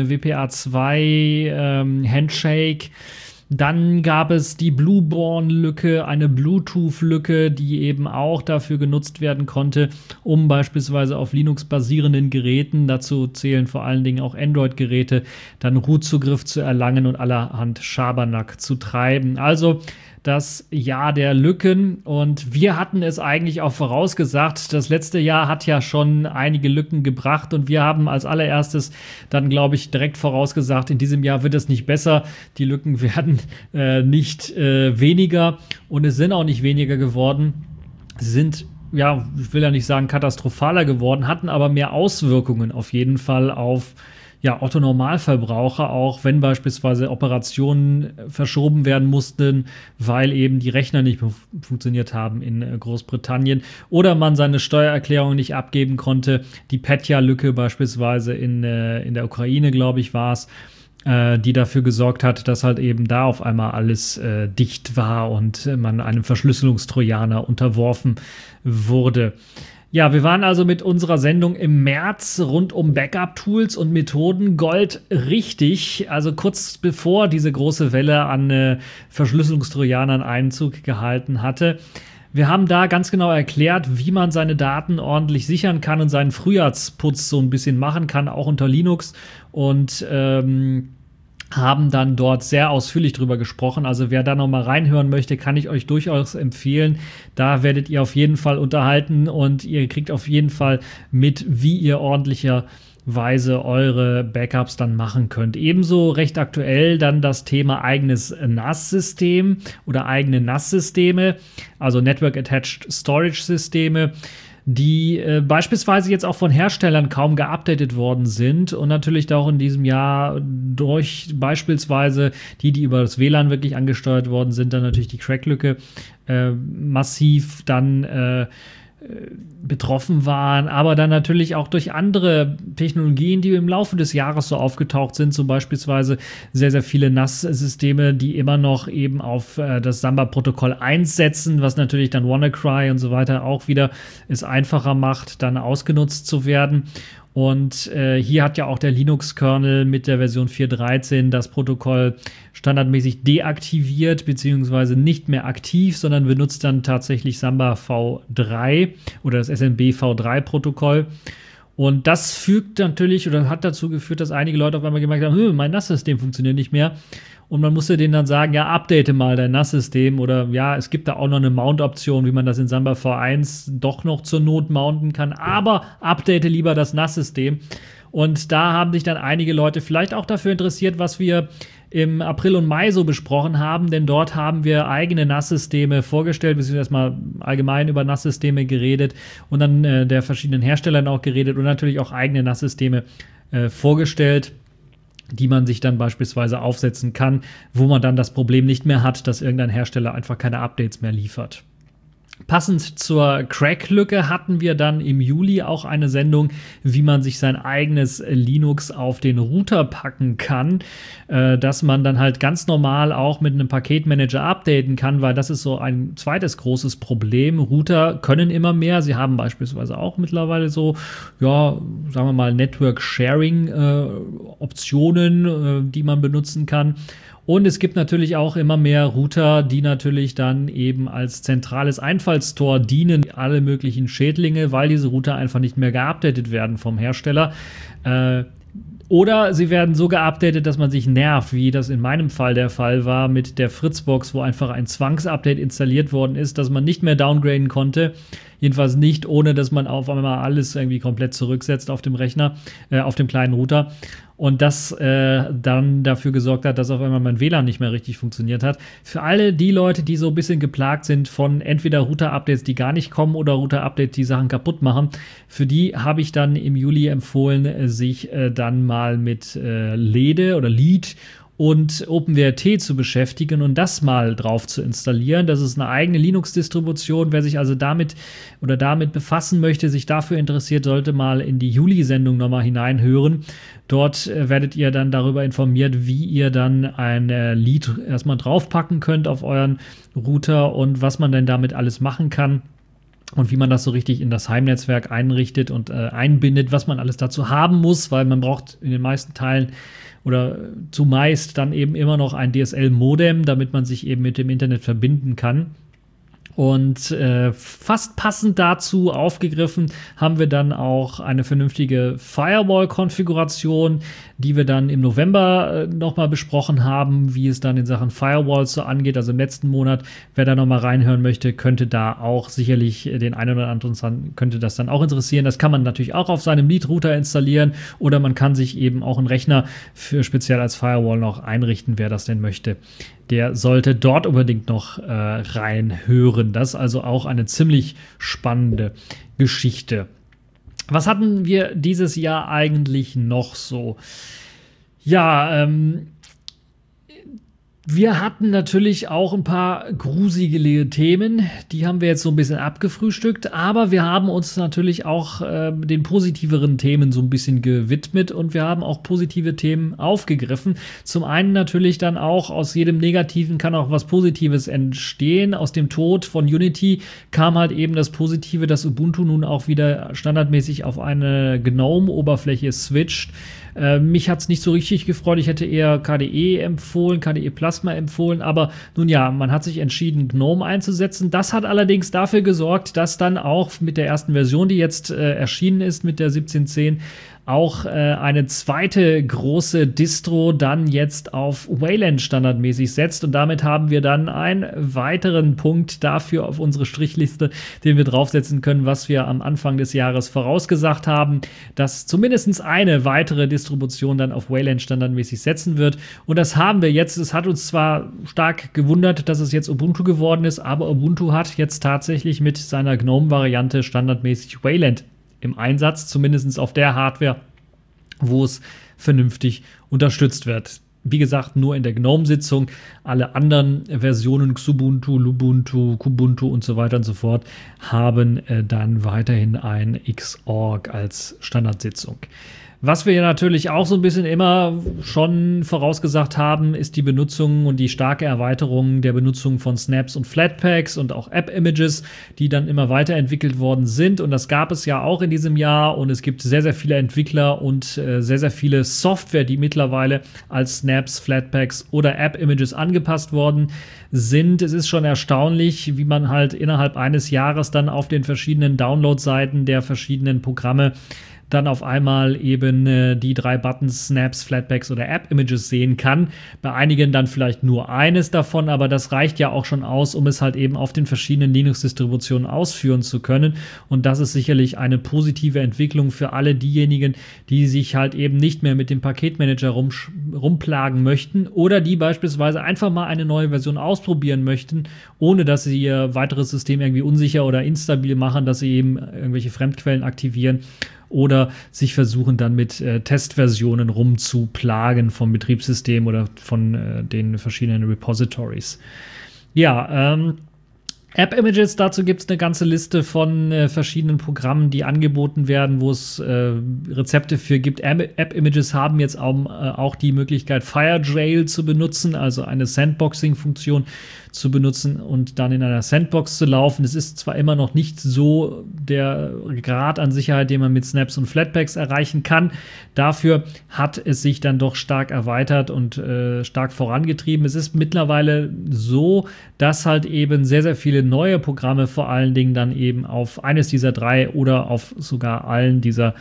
WPA2 Handshake. Dann gab es die Blueborn-Lücke, eine Bluetooth-Lücke, die eben auch dafür genutzt werden konnte, um beispielsweise auf Linux-basierenden Geräten, dazu zählen vor allen Dingen auch Android-Geräte, dann Root-Zugriff zu erlangen und allerhand Schabernack zu treiben. Also das Jahr der Lücken und wir hatten es eigentlich auch vorausgesagt. Das letzte Jahr hat ja schon einige Lücken gebracht und wir haben als allererstes dann, glaube ich, direkt vorausgesagt, in diesem Jahr wird es nicht besser. Die Lücken werden nicht weniger und es sind auch nicht weniger geworden. Sie sind, ja, ich will ja nicht sagen katastrophaler geworden, hatten aber mehr Auswirkungen auf jeden Fall auf Otto Normalverbraucher, auch wenn beispielsweise Operationen verschoben werden mussten, weil eben die Rechner nicht funktioniert haben in Großbritannien oder man seine Steuererklärung nicht abgeben konnte. Die Petya-Lücke beispielsweise in der Ukraine, glaube ich, war es, die dafür gesorgt hat, dass halt eben da auf einmal alles dicht war und man einem Verschlüsselungstrojaner unterworfen wurde. Ja, wir waren also mit unserer Sendung im März rund um Backup-Tools und Methoden Gold richtig, also kurz bevor diese große Welle an Verschlüsselungstrojanern Einzug gehalten hatte. Wir haben da ganz genau erklärt, wie man seine Daten ordentlich sichern kann und seinen Frühjahrsputz so ein bisschen machen kann, auch unter Linux und haben dann dort sehr ausführlich drüber gesprochen. Also wer da noch mal reinhören möchte, kann ich euch durchaus empfehlen. Da werdet ihr auf jeden Fall unterhalten und ihr kriegt auf jeden Fall mit, wie ihr ordentlicherweise eure Backups dann machen könnt. Ebenso recht aktuell dann das Thema eigenes NAS-System oder eigene NAS-Systeme, also Network Attached Storage Systeme, die beispielsweise jetzt auch von Herstellern kaum geupdatet worden sind und natürlich auch in diesem Jahr durch beispielsweise die über das WLAN wirklich angesteuert worden sind, dann natürlich die Crack-Lücke massiv dann betroffen waren, aber dann natürlich auch durch andere Technologien, die im Laufe des Jahres so aufgetaucht sind, so beispielsweise sehr, sehr viele NAS-Systeme, die immer noch eben auf das Samba-Protokoll einsetzen, was natürlich dann WannaCry und so weiter auch wieder es einfacher macht, dann ausgenutzt zu werden. Und hier hat ja auch der Linux-Kernel mit der Version 4.13 das Protokoll standardmäßig deaktiviert, beziehungsweise nicht mehr aktiv, sondern benutzt dann tatsächlich Samba V3 oder das SMB V3-Protokoll. Und das fügt natürlich oder hat dazu geführt, dass einige Leute auf einmal gemerkt haben, mein NAS-System funktioniert nicht mehr. Und man musste denen dann sagen, ja, update mal dein NAS-System oder ja, es gibt da auch noch eine Mount-Option, wie man das in Samba V1 doch noch zur Not mounten kann, aber update lieber das NAS-System. Und da haben sich dann einige Leute vielleicht auch dafür interessiert, was wir im April und Mai so besprochen haben, denn dort haben wir eigene NAS-Systeme vorgestellt, beziehungsweise erstmal allgemein über NAS-Systeme geredet und dann der verschiedenen Herstellern auch geredet und natürlich auch eigene NAS-Systeme vorgestellt, die man sich dann beispielsweise aufsetzen kann, wo man dann das Problem nicht mehr hat, dass irgendein Hersteller einfach keine Updates mehr liefert. Passend zur Crack-Lücke hatten wir dann im Juli auch eine Sendung, wie man sich sein eigenes Linux auf den Router packen kann, dass man dann halt ganz normal auch mit einem Paketmanager updaten kann, weil das ist so ein zweites großes Problem. Router können immer mehr. Sie haben beispielsweise auch mittlerweile so, ja, sagen wir mal, Network-Sharing-Optionen, die man benutzen kann. Und es gibt natürlich auch immer mehr Router, die natürlich dann eben als zentrales Einfallstor dienen, alle möglichen Schädlinge, weil diese Router einfach nicht mehr geupdatet werden vom Hersteller. Oder sie werden so geupdatet, dass man sich nervt, wie das in meinem Fall der Fall war mit der Fritzbox, wo einfach ein Zwangsupdate installiert worden ist, dass man nicht mehr downgraden konnte. Jedenfalls nicht, ohne dass man auf einmal alles irgendwie komplett zurücksetzt auf dem Rechner, auf dem kleinen Router. Und das dann dafür gesorgt hat, dass auf einmal mein WLAN nicht mehr richtig funktioniert hat. Für alle die Leute, die so ein bisschen geplagt sind von entweder Router-Updates, die gar nicht kommen, oder Router-Updates, die Sachen kaputt machen, für die habe ich dann im Juli empfohlen, sich dann mal mit Lede oder Lead und OpenWRT zu beschäftigen und das mal drauf zu installieren. Das ist eine eigene Linux-Distribution. Wer sich also damit befassen möchte, sich dafür interessiert, sollte mal in die Juli-Sendung nochmal hineinhören. Dort werdet ihr dann darüber informiert, wie ihr dann ein Lead erstmal draufpacken könnt auf euren Router und was man denn damit alles machen kann. Und wie man das so richtig in das Heimnetzwerk einrichtet und einbindet, was man alles dazu haben muss, weil man braucht in den meisten Teilen oder zumeist dann eben immer noch ein DSL-Modem, damit man sich eben mit dem Internet verbinden kann. Und fast passend dazu aufgegriffen haben wir dann auch eine vernünftige Firewall-Konfiguration, die wir dann im November nochmal besprochen haben, wie es dann in Sachen Firewalls so angeht. Also im letzten Monat, wer da nochmal reinhören möchte, könnte da auch sicherlich den einen oder anderen könnte das dann auch interessieren. Das kann man natürlich auch auf seinem Lead-Router installieren oder man kann sich eben auch einen Rechner für speziell als Firewall noch einrichten, wer das denn möchte. Der sollte dort unbedingt noch reinhören. Das ist also auch eine ziemlich spannende Geschichte. Was hatten wir dieses Jahr eigentlich noch so? Ja, wir hatten natürlich auch ein paar gruselige Themen, die haben wir jetzt so ein bisschen abgefrühstückt, aber wir haben uns natürlich auch den positiveren Themen so ein bisschen gewidmet und wir haben auch positive Themen aufgegriffen. Zum einen natürlich dann auch, aus jedem Negativen kann auch was Positives entstehen. Aus dem Tod von Unity kam halt eben das Positive, dass Ubuntu nun auch wieder standardmäßig auf eine GNOME-Oberfläche switcht. Mich hat es nicht so richtig gefreut. Ich hätte eher KDE empfohlen, KDE Plasma empfohlen. Aber nun ja, man hat sich entschieden, GNOME einzusetzen. Das hat allerdings dafür gesorgt, dass dann auch mit der ersten Version, die jetzt erschienen ist, mit der 17.10, auch eine zweite große Distro dann jetzt auf Wayland standardmäßig setzt. Und damit haben wir dann einen weiteren Punkt dafür auf unsere Strichliste, den wir draufsetzen können, was wir am Anfang des Jahres vorausgesagt haben, dass zumindest eine weitere Distribution dann auf Wayland standardmäßig setzen wird. Und das haben wir jetzt. Es hat uns zwar stark gewundert, dass es jetzt Ubuntu geworden ist, aber Ubuntu hat jetzt tatsächlich mit seiner GNOME-Variante standardmäßig Wayland im Einsatz, zumindest auf der Hardware, wo es vernünftig unterstützt wird. Wie gesagt, nur in der GNOME-Sitzung. Alle anderen Versionen, Xubuntu, Lubuntu, Kubuntu und so weiter und so fort, haben dann weiterhin ein Xorg als Standardsitzung. Was wir ja natürlich auch so ein bisschen immer schon vorausgesagt haben, ist die Benutzung und die starke Erweiterung der Benutzung von Snaps und Flatpaks und auch App-Images, die dann immer weiterentwickelt worden sind. Und das gab es ja auch in diesem Jahr. Und es gibt sehr, sehr viele Entwickler und sehr, sehr viele Software, die mittlerweile als Snaps, Flatpaks oder App-Images angepasst worden sind. Es ist schon erstaunlich, wie man halt innerhalb eines Jahres dann auf den verschiedenen Download-Seiten der verschiedenen Programme dann auf einmal eben die 3 Buttons, Snaps, Flatpaks oder App-Images sehen kann. Bei einigen dann vielleicht nur eines davon, aber das reicht ja auch schon aus, um es halt eben auf den verschiedenen Linux-Distributionen ausführen zu können. Und das ist sicherlich eine positive Entwicklung für alle diejenigen, die sich halt eben nicht mehr mit dem Paketmanager rumplagen möchten oder die beispielsweise einfach mal eine neue Version ausprobieren möchten, ohne dass sie ihr weiteres System irgendwie unsicher oder instabil machen, dass sie eben irgendwelche Fremdquellen aktivieren oder sich versuchen dann mit Testversionen rumzuplagen vom Betriebssystem oder von den verschiedenen Repositories. Ja, App-Images, dazu gibt es eine ganze Liste von verschiedenen Programmen, die angeboten werden, wo es Rezepte für gibt. App-Images haben jetzt auch die Möglichkeit, FireJail zu benutzen, also eine Sandboxing-Funktion zu benutzen und dann in einer Sandbox zu laufen. Es ist zwar immer noch nicht so der Grad an Sicherheit, den man mit Snaps und Flatpaks erreichen kann. Dafür hat es sich dann doch stark erweitert und stark vorangetrieben. Es ist mittlerweile so, dass halt eben sehr, sehr viele neue Programme vor allen Dingen dann eben auf eines dieser 3 oder auf sogar allen dieser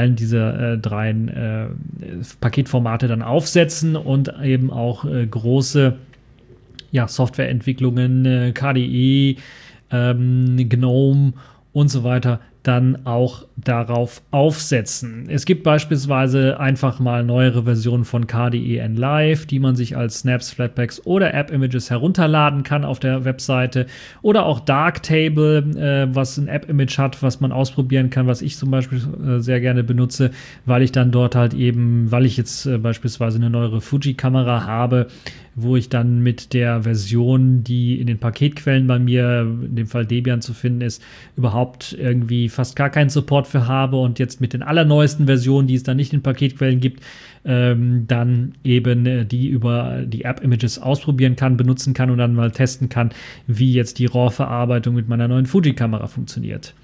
3 Paketformate dann aufsetzen und eben auch große Softwareentwicklungen, KDE, GNOME und so weiter dann auch darauf aufsetzen. Es gibt beispielsweise einfach mal neuere Versionen von KDE Live, die man sich als Snaps, Flatpaks oder App-Images herunterladen kann auf der Webseite, oder auch Darktable, was ein App-Image hat, was man ausprobieren kann, was ich zum Beispiel sehr gerne benutze, weil ich dann dort halt eben, weil ich jetzt beispielsweise eine neuere Fuji-Kamera habe, wo ich dann mit der Version, die in den Paketquellen bei mir, in dem Fall Debian zu finden ist, überhaupt irgendwie fast gar keinen Support für habe und jetzt mit den allerneuesten Versionen, die es dann nicht in Paketquellen gibt, dann eben die über die App-Images ausprobieren kann, benutzen kann und dann mal testen kann, wie jetzt die RAW-Verarbeitung mit meiner neuen Fuji-Kamera funktioniert.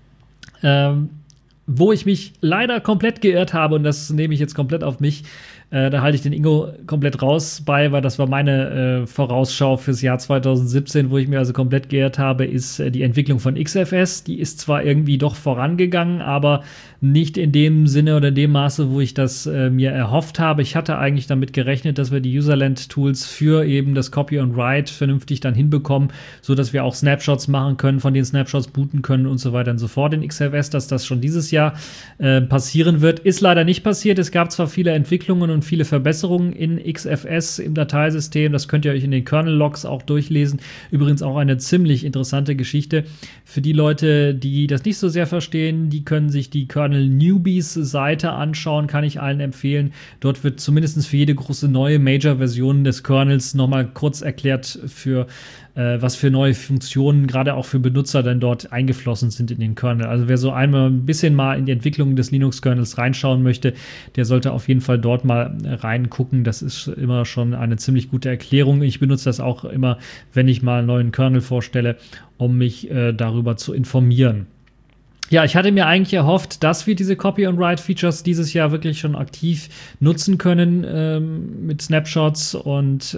Wo ich mich leider komplett geirrt habe, und das nehme ich jetzt komplett auf mich, da halte ich den Ingo komplett raus bei, weil das war meine Vorausschau fürs Jahr 2017, wo ich mir also komplett geirrt habe, ist die Entwicklung von XFS. Die ist zwar irgendwie doch vorangegangen, aber nicht in dem Sinne oder dem Maße, wo ich das mir erhofft habe. Ich hatte eigentlich damit gerechnet, dass wir die Userland-Tools für eben das Copy and Write vernünftig dann hinbekommen, sodass wir auch Snapshots machen können, von den Snapshots booten können und so weiter und so fort in XFS, dass das schon dieses Jahr passieren wird. Ist leider nicht passiert. Es gab zwar viele Entwicklungen und viele Verbesserungen in XFS im Dateisystem. Das könnt ihr euch in den Kernel-Logs auch durchlesen. Übrigens auch eine ziemlich interessante Geschichte. Für die Leute, die das nicht so sehr verstehen, die können sich die Kernel-Newbies-Seite anschauen, kann ich allen empfehlen. Dort wird zumindest für jede große neue Major-Version des Kernels nochmal kurz erklärt, für was für neue Funktionen gerade auch für Benutzer dann dort eingeflossen sind in den Kernel. Also wer so einmal ein bisschen mal in die Entwicklung des Linux-Kernels reinschauen möchte, der sollte auf jeden Fall dort mal reingucken. Das ist immer schon eine ziemlich gute Erklärung. Ich benutze das auch immer, wenn ich mal einen neuen Kernel vorstelle, um mich darüber zu informieren. Ja, ich hatte mir eigentlich erhofft, dass wir diese Copy-and-Write-Features dieses Jahr wirklich schon aktiv nutzen können mit Snapshots und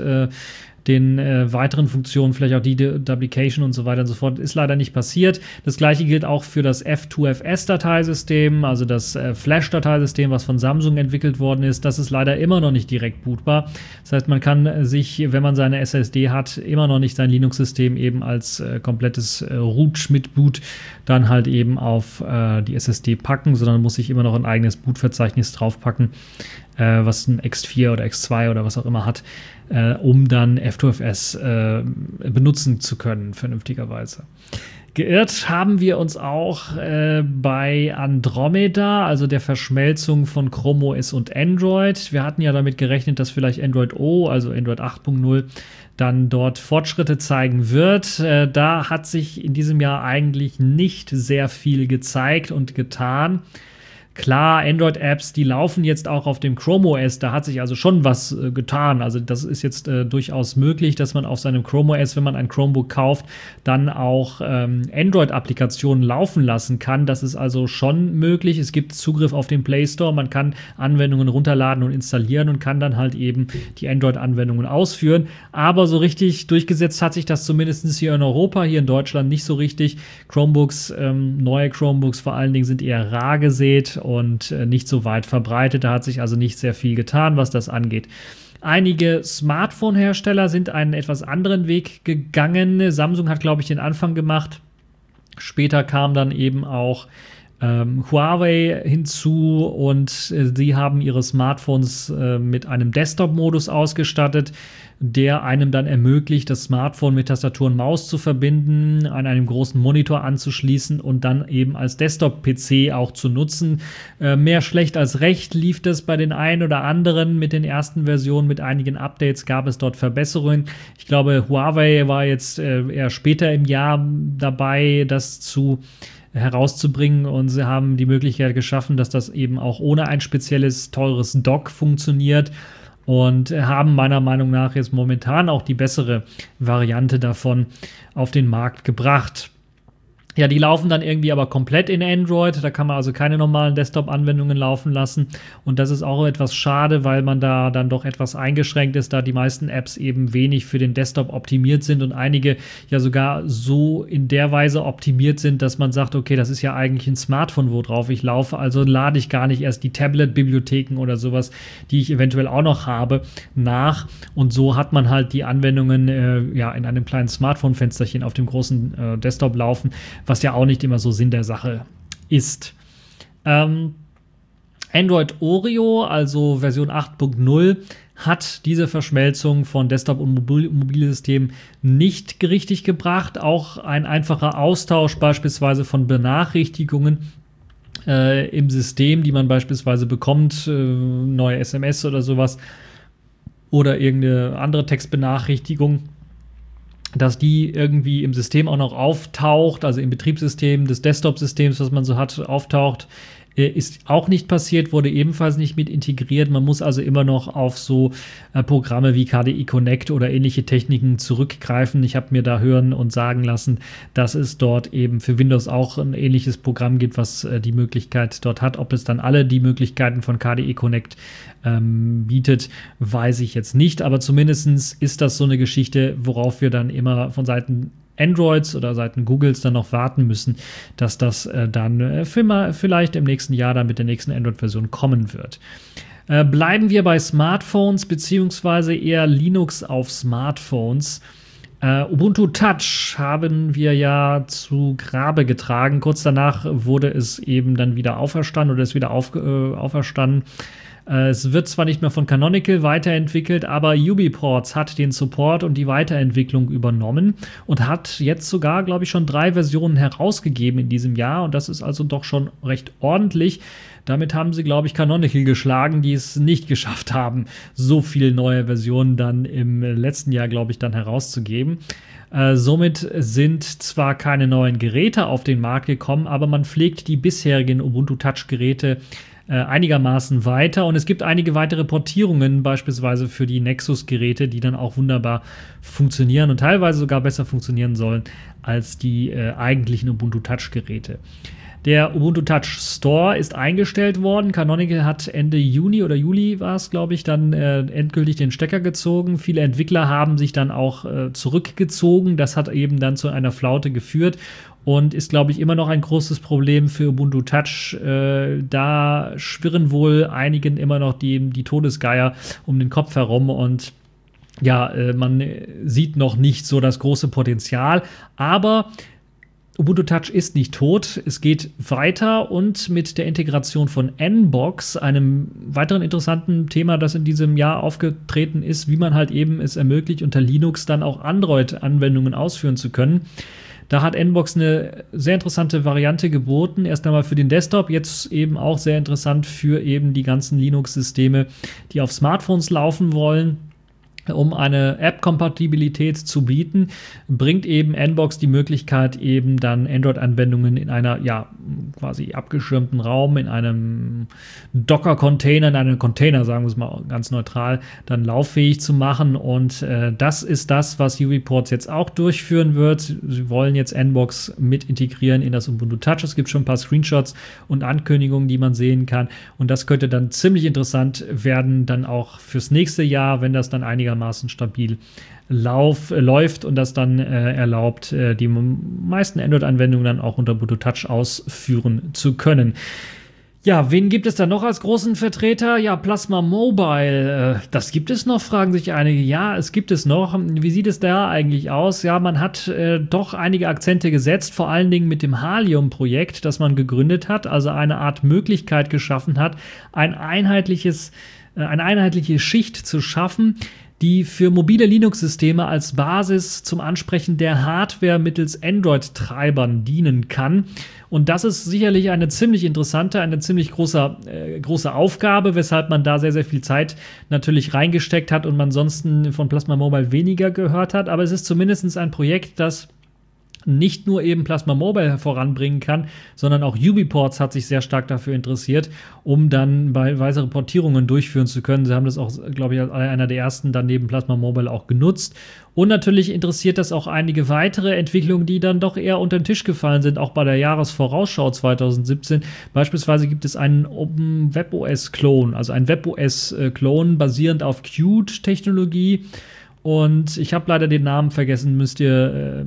den weiteren Funktionen, vielleicht auch die Duplication und so weiter und so fort, ist leider nicht passiert. Das gleiche gilt auch für das F2FS-Dateisystem, also das Flash-Dateisystem, was von Samsung entwickelt worden ist. Das ist leider immer noch nicht direkt bootbar. Das heißt, man kann sich, wenn man seine SSD hat, immer noch nicht sein Linux-System eben als komplettes Root mit Boot dann halt eben auf die SSD packen, sondern muss sich immer noch ein eigenes Bootverzeichnis draufpacken, was ein X4 oder X2 oder was auch immer hat, um dann F2FS benutzen zu können, vernünftigerweise. Geirrt haben wir uns auch bei Andromeda, also der Verschmelzung von Chrome OS und Android. Wir hatten ja damit gerechnet, dass vielleicht Android O, also Android 8.0, dann dort Fortschritte zeigen wird. Da hat sich in diesem Jahr eigentlich nicht sehr viel gezeigt und getan. Klar, Android-Apps, die laufen jetzt auch auf dem Chrome OS, da hat sich also schon was getan. Also das ist jetzt durchaus möglich, dass man auf seinem Chrome OS, wenn man ein Chromebook kauft, dann auch Android-Applikationen laufen lassen kann. Das ist also schon möglich. Es gibt Zugriff auf den Play Store, man kann Anwendungen runterladen und installieren und kann dann halt eben die Android-Anwendungen ausführen. Aber so richtig durchgesetzt hat sich das zumindest hier in Europa, hier in Deutschland nicht so richtig. Chromebooks, neue Chromebooks vor allen Dingen sind eher rar gesät und nicht so weit verbreitet. Da hat sich also nicht sehr viel getan, was das angeht. Einige Smartphone-Hersteller sind einen etwas anderen Weg gegangen. Samsung hat, glaube ich, den Anfang gemacht. Später kam dann eben auch Huawei hinzu und sie haben ihre Smartphones mit einem Desktop-Modus ausgestattet, der einem dann ermöglicht, das Smartphone mit Tastatur und Maus zu verbinden, an einem großen Monitor anzuschließen und dann eben als Desktop-PC auch zu nutzen. Mehr schlecht als recht lief das bei den einen oder anderen mit den ersten Versionen. Mit einigen Updates gab es dort Verbesserungen. Ich glaube, Huawei war jetzt eher später im Jahr dabei, das herauszubringen, und sie haben die Möglichkeit geschaffen, dass das eben auch ohne ein spezielles teures Dock funktioniert und haben meiner Meinung nach jetzt momentan auch die bessere Variante davon auf den Markt gebracht. Ja, die laufen dann irgendwie aber komplett in Android. Da kann man also keine normalen Desktop-Anwendungen laufen lassen. Und das ist auch etwas schade, weil man da dann doch etwas eingeschränkt ist, da die meisten Apps eben wenig für den Desktop optimiert sind und einige ja sogar so in der Weise optimiert sind, dass man sagt, okay, das ist ja eigentlich ein Smartphone, worauf ich laufe. Also lade ich gar nicht erst die Tablet-Bibliotheken oder sowas, die ich eventuell auch noch habe, nach. Und so hat man halt die Anwendungen in einem kleinen Smartphone-Fensterchen auf dem großen Desktop laufen, was ja auch nicht immer so Sinn der Sache ist. Android Oreo, also Version 8.0, hat diese Verschmelzung von Desktop- und Mobilsystemen nicht richtig gebracht. Auch ein einfacher Austausch beispielsweise von Benachrichtigungen im System, die man beispielsweise bekommt, neue SMS oder sowas, oder irgendeine andere Textbenachrichtigung, dass die irgendwie im System auch noch auftaucht, also im Betriebssystem des Desktop-Systems, was man so hat, auftaucht, ist auch nicht passiert, wurde ebenfalls nicht mit integriert. Man muss also immer noch auf so Programme wie KDE Connect oder ähnliche Techniken zurückgreifen. Ich habe mir da hören und sagen lassen, dass es dort eben für Windows auch ein ähnliches Programm gibt, was die Möglichkeit dort hat. Ob es dann alle die Möglichkeiten von KDE Connect bietet, weiß ich jetzt nicht. Aber zumindest ist das so eine Geschichte, worauf wir dann immer von Seiten Androids oder Seiten Googles dann noch warten müssen, dass das dann vielleicht im nächsten Jahr dann mit der nächsten Android-Version kommen wird. Bleiben wir bei Smartphones beziehungsweise eher Linux auf Smartphones. Ubuntu Touch haben wir ja zu Grabe getragen. Kurz danach wurde es eben dann wieder auferstanden oder ist wieder auferstanden. Es wird zwar nicht mehr von Canonical weiterentwickelt, aber UbiPorts hat den Support und die Weiterentwicklung übernommen und hat jetzt sogar, glaube ich, schon 3 Versionen herausgegeben in diesem Jahr, und das ist also doch schon recht ordentlich. Damit haben sie, glaube ich, Canonical geschlagen, die es nicht geschafft haben, so viele neue Versionen dann im letzten Jahr, glaube ich, dann herauszugeben. Somit sind zwar keine neuen Geräte auf den Markt gekommen, aber man pflegt die bisherigen Ubuntu Touch-Geräte einigermaßen weiter, und es gibt einige weitere Portierungen, beispielsweise für die Nexus-Geräte, die dann auch wunderbar funktionieren und teilweise sogar besser funktionieren sollen als die eigentlichen Ubuntu Touch-Geräte. Der Ubuntu Touch Store ist eingestellt worden. Canonical hat Ende Juni oder Juli war es, glaube ich, dann endgültig den Stecker gezogen. Viele Entwickler haben sich dann auch zurückgezogen. Das hat eben dann zu einer Flaute geführt und ist, glaube ich, immer noch ein großes Problem für Ubuntu Touch. Da schwirren wohl einigen immer noch die Todesgeier um den Kopf herum, und ja, man sieht noch nicht so das große Potenzial, aber Ubuntu Touch ist nicht tot, es geht weiter, und mit der Integration von Nbox, einem weiteren interessanten Thema, das in diesem Jahr aufgetreten ist, wie man halt eben es ermöglicht, unter Linux dann auch Android-Anwendungen ausführen zu können. Da hat Nbox eine sehr interessante Variante geboten, erst einmal für den Desktop, jetzt eben auch sehr interessant für eben die ganzen Linux-Systeme, die auf Smartphones laufen wollen. Um eine App-Kompatibilität zu bieten, bringt eben Nbox die Möglichkeit, eben dann Android-Anwendungen in einer, quasi abgeschirmten Raum, in einem Docker-Container, in einem Container, sagen wir es mal ganz neutral, dann lauffähig zu machen. Und das ist das, was UbiPorts jetzt auch durchführen wird. Sie wollen jetzt Nbox mit integrieren in das Ubuntu Touch. Es gibt schon ein paar Screenshots und Ankündigungen, die man sehen kann. Und das könnte dann ziemlich interessant werden, dann auch fürs nächste Jahr, wenn das dann einigermaßen stabil läuft und das dann erlaubt, die meisten Android-Anwendungen dann auch unter Ubuntu Touch ausführen zu können. Ja, wen gibt es da noch als großen Vertreter? Ja, Plasma Mobile. Das gibt es noch, fragen sich einige. Ja, es gibt es noch. Wie sieht es da eigentlich aus? Ja, man hat doch einige Akzente gesetzt, vor allen Dingen mit dem Halium-Projekt, das man gegründet hat, also eine Art Möglichkeit geschaffen hat, eine einheitliche Schicht zu schaffen, die für mobile Linux-Systeme als Basis zum Ansprechen der Hardware mittels Android-Treibern dienen kann. Und das ist sicherlich eine ziemlich interessante, eine ziemlich große Aufgabe, weshalb man da sehr, sehr viel Zeit natürlich reingesteckt hat und man ansonsten von Plasma Mobile weniger gehört hat. Aber es ist zumindest ein Projekt, das nicht nur eben Plasma Mobile voranbringen kann, sondern auch UbiPorts hat sich sehr stark dafür interessiert, um dann weitere Portierungen durchführen zu können. Sie haben das auch, glaube ich, als einer der ersten dann neben Plasma Mobile auch genutzt. Und natürlich interessiert das auch einige weitere Entwicklungen, die dann doch eher unter den Tisch gefallen sind, auch bei der Jahresvorausschau 2017. Beispielsweise gibt es einen Open WebOS-Clone, also ein WebOS-Clone basierend auf Qt-Technologie. Und ich habe leider den Namen vergessen, müsst ihr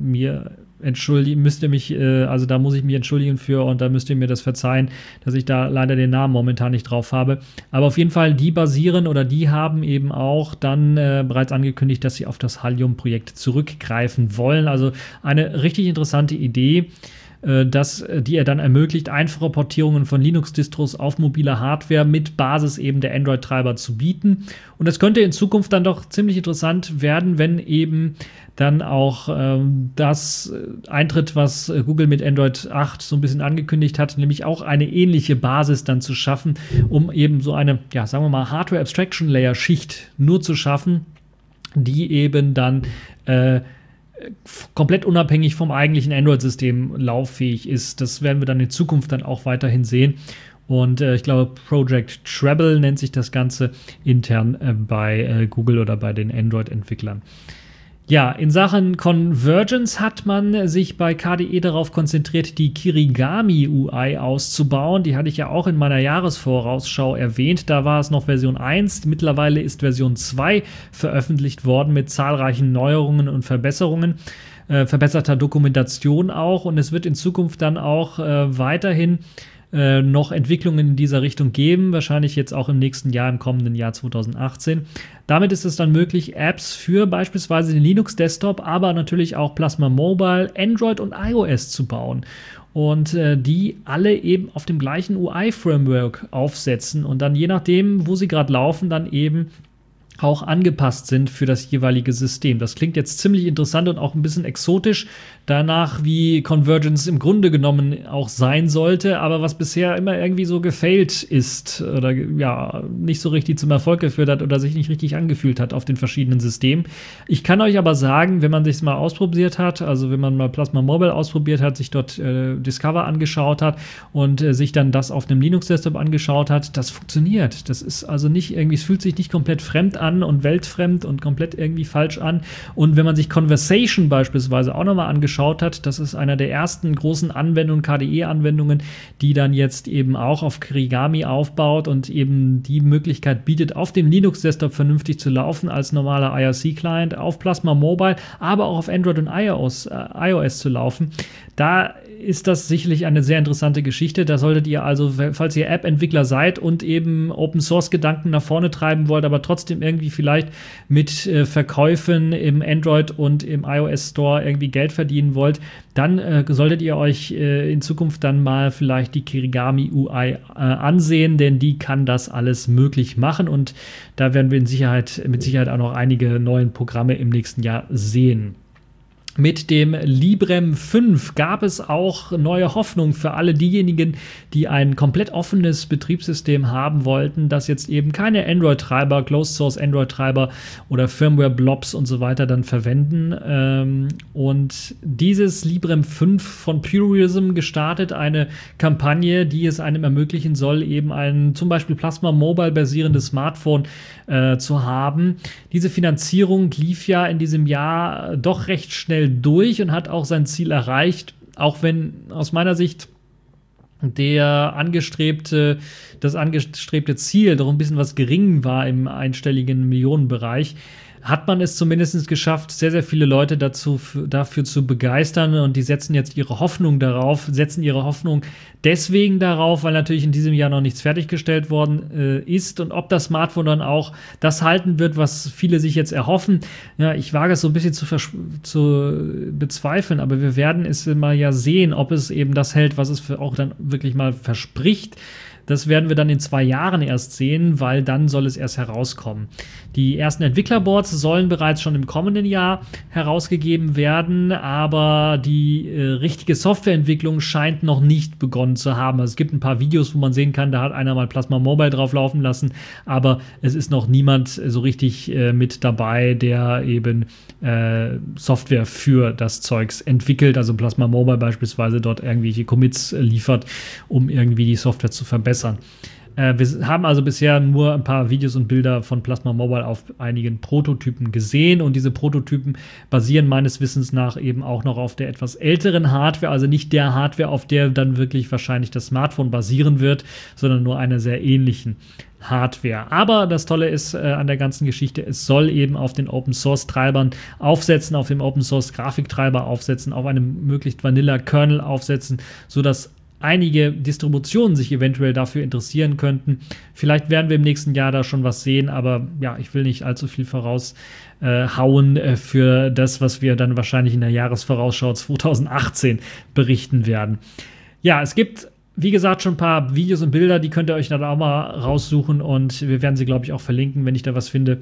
mich, also da muss ich mich entschuldigen für und da müsst ihr mir das verzeihen, dass ich da leider den Namen momentan nicht drauf habe. Aber auf jeden Fall, die haben eben auch dann bereits angekündigt, dass sie auf das Halium-Projekt zurückgreifen wollen. Also eine richtig interessante Idee, die er dann ermöglicht, einfache Portierungen von Linux-Distros auf mobile Hardware mit Basis eben der Android-Treiber zu bieten. Und das könnte in Zukunft dann doch ziemlich interessant werden, wenn eben dann auch das eintritt, was Google mit Android 8 so ein bisschen angekündigt hat, nämlich auch eine ähnliche Basis dann zu schaffen, um eben so eine, ja, sagen wir mal, Hardware-Abstraction-Layer-Schicht nur zu schaffen, die eben dann komplett unabhängig vom eigentlichen Android-System lauffähig ist. Das werden wir dann in Zukunft dann auch weiterhin sehen. Und ich glaube, Project Treble nennt sich das Ganze intern bei Google oder bei den Android-Entwicklern. Ja, in Sachen Convergence hat man sich bei KDE darauf konzentriert, die Kirigami-UI auszubauen. Die hatte ich ja auch in meiner Jahresvorausschau erwähnt. Da war es noch Version 1. Mittlerweile ist Version 2 veröffentlicht worden mit zahlreichen Neuerungen und Verbesserungen. Verbesserter Dokumentation auch. Und es wird in Zukunft dann auch weiterhin noch Entwicklungen in dieser Richtung geben, wahrscheinlich jetzt auch im nächsten Jahr, im kommenden Jahr 2018. Damit ist es dann möglich, Apps für beispielsweise den Linux-Desktop, aber natürlich auch Plasma Mobile, Android und iOS zu bauen. Und die alle eben auf dem gleichen UI-Framework aufsetzen und dann je nachdem, wo sie gerade laufen, dann eben auch angepasst sind für das jeweilige System. Das klingt jetzt ziemlich interessant und auch ein bisschen exotisch, danach wie Convergence im Grunde genommen auch sein sollte, aber was bisher immer irgendwie so gefailt ist oder ja nicht so richtig zum Erfolg geführt hat oder sich nicht richtig angefühlt hat auf den verschiedenen Systemen. Ich kann euch aber sagen, wenn man sich mal ausprobiert hat, also wenn man mal Plasma Mobile ausprobiert hat, sich dort Discover angeschaut hat und sich dann das auf einem Linux-Desktop angeschaut hat, das funktioniert. Das ist also nicht irgendwie, es fühlt sich nicht komplett fremd an und weltfremd und komplett irgendwie falsch an. Und wenn man sich Conversation beispielsweise auch nochmal angeschaut hat, das ist einer der ersten großen Anwendungen, KDE-Anwendungen, die dann jetzt eben auch auf Kirigami aufbaut und eben die Möglichkeit bietet, auf dem Linux-Desktop vernünftig zu laufen als normaler IRC-Client, auf Plasma Mobile, aber auch auf Android und iOS zu laufen. Da ist das sicherlich eine sehr interessante Geschichte. Da solltet ihr also, falls ihr App-Entwickler seid und eben Open-Source-Gedanken nach vorne treiben wollt, aber trotzdem irgendwie vielleicht mit Verkäufen im Android und im iOS-Store irgendwie Geld verdienen wollt, dann solltet ihr euch in Zukunft dann mal vielleicht die Kirigami UI ansehen, denn die kann das alles möglich machen und da werden wir mit Sicherheit auch noch einige neue Programme im nächsten Jahr sehen. Mit dem Librem 5 gab es auch neue Hoffnung für alle diejenigen, die ein komplett offenes Betriebssystem haben wollten, das jetzt eben keine Android-Treiber, Closed-Source Android-Treiber oder Firmware-Blobs und so weiter dann verwenden. Und dieses Librem 5 von Purism gestartet eine Kampagne, die es einem ermöglichen soll, eben ein zum Beispiel Plasma Mobile basierendes Smartphone zu haben. Diese Finanzierung lief ja in diesem Jahr doch recht schnell durch und hat auch sein Ziel erreicht, auch wenn aus meiner Sicht das angestrebte Ziel doch ein bisschen was gering war im einstelligen Millionenbereich. hat man es zumindest geschafft, sehr, sehr viele Leute dafür zu begeistern, und die setzen jetzt ihre Hoffnung deswegen darauf, weil natürlich in diesem Jahr noch nichts fertiggestellt worden ist, und ob das Smartphone dann auch das halten wird, was viele sich jetzt erhoffen. Ja, ich wage es so ein bisschen zu bezweifeln, aber wir werden es mal ja sehen, ob es eben das hält, was es auch dann wirklich mal verspricht. Das werden wir dann in 2 Jahren erst sehen, weil dann soll es erst herauskommen. Die ersten Entwicklerboards sollen bereits schon im kommenden Jahr herausgegeben werden, aber die richtige Softwareentwicklung scheint noch nicht begonnen zu haben. Also es gibt ein paar Videos, wo man sehen kann, da hat einer mal Plasma Mobile drauf laufen lassen, aber es ist noch niemand so richtig mit dabei, der eben Software für das Zeugs entwickelt, also Plasma Mobile beispielsweise dort irgendwelche Commits liefert, um irgendwie die Software zu verbessern. Wir haben also bisher nur ein paar Videos und Bilder von Plasma Mobile auf einigen Prototypen gesehen, und diese Prototypen basieren meines Wissens nach eben auch noch auf der etwas älteren Hardware, also nicht der Hardware, auf der dann wirklich wahrscheinlich das Smartphone basieren wird, sondern nur einer sehr ähnlichen Hardware. Aber das Tolle ist an der ganzen Geschichte, es soll eben auf den Open-Source-Treibern aufsetzen, auf dem Open-Source-Grafiktreiber aufsetzen, auf einem möglichst Vanilla-Kernel aufsetzen, sodass einige Distributionen sich eventuell dafür interessieren könnten. Vielleicht werden wir im nächsten Jahr da schon was sehen, aber ja, ich will nicht allzu viel voraushauen für das, was wir dann wahrscheinlich in der Jahresvorausschau 2018 berichten werden. Ja, es gibt, wie gesagt, schon ein paar Videos und Bilder, die könnt ihr euch dann auch mal raussuchen, und wir werden sie, glaube ich, auch verlinken, wenn ich da was finde.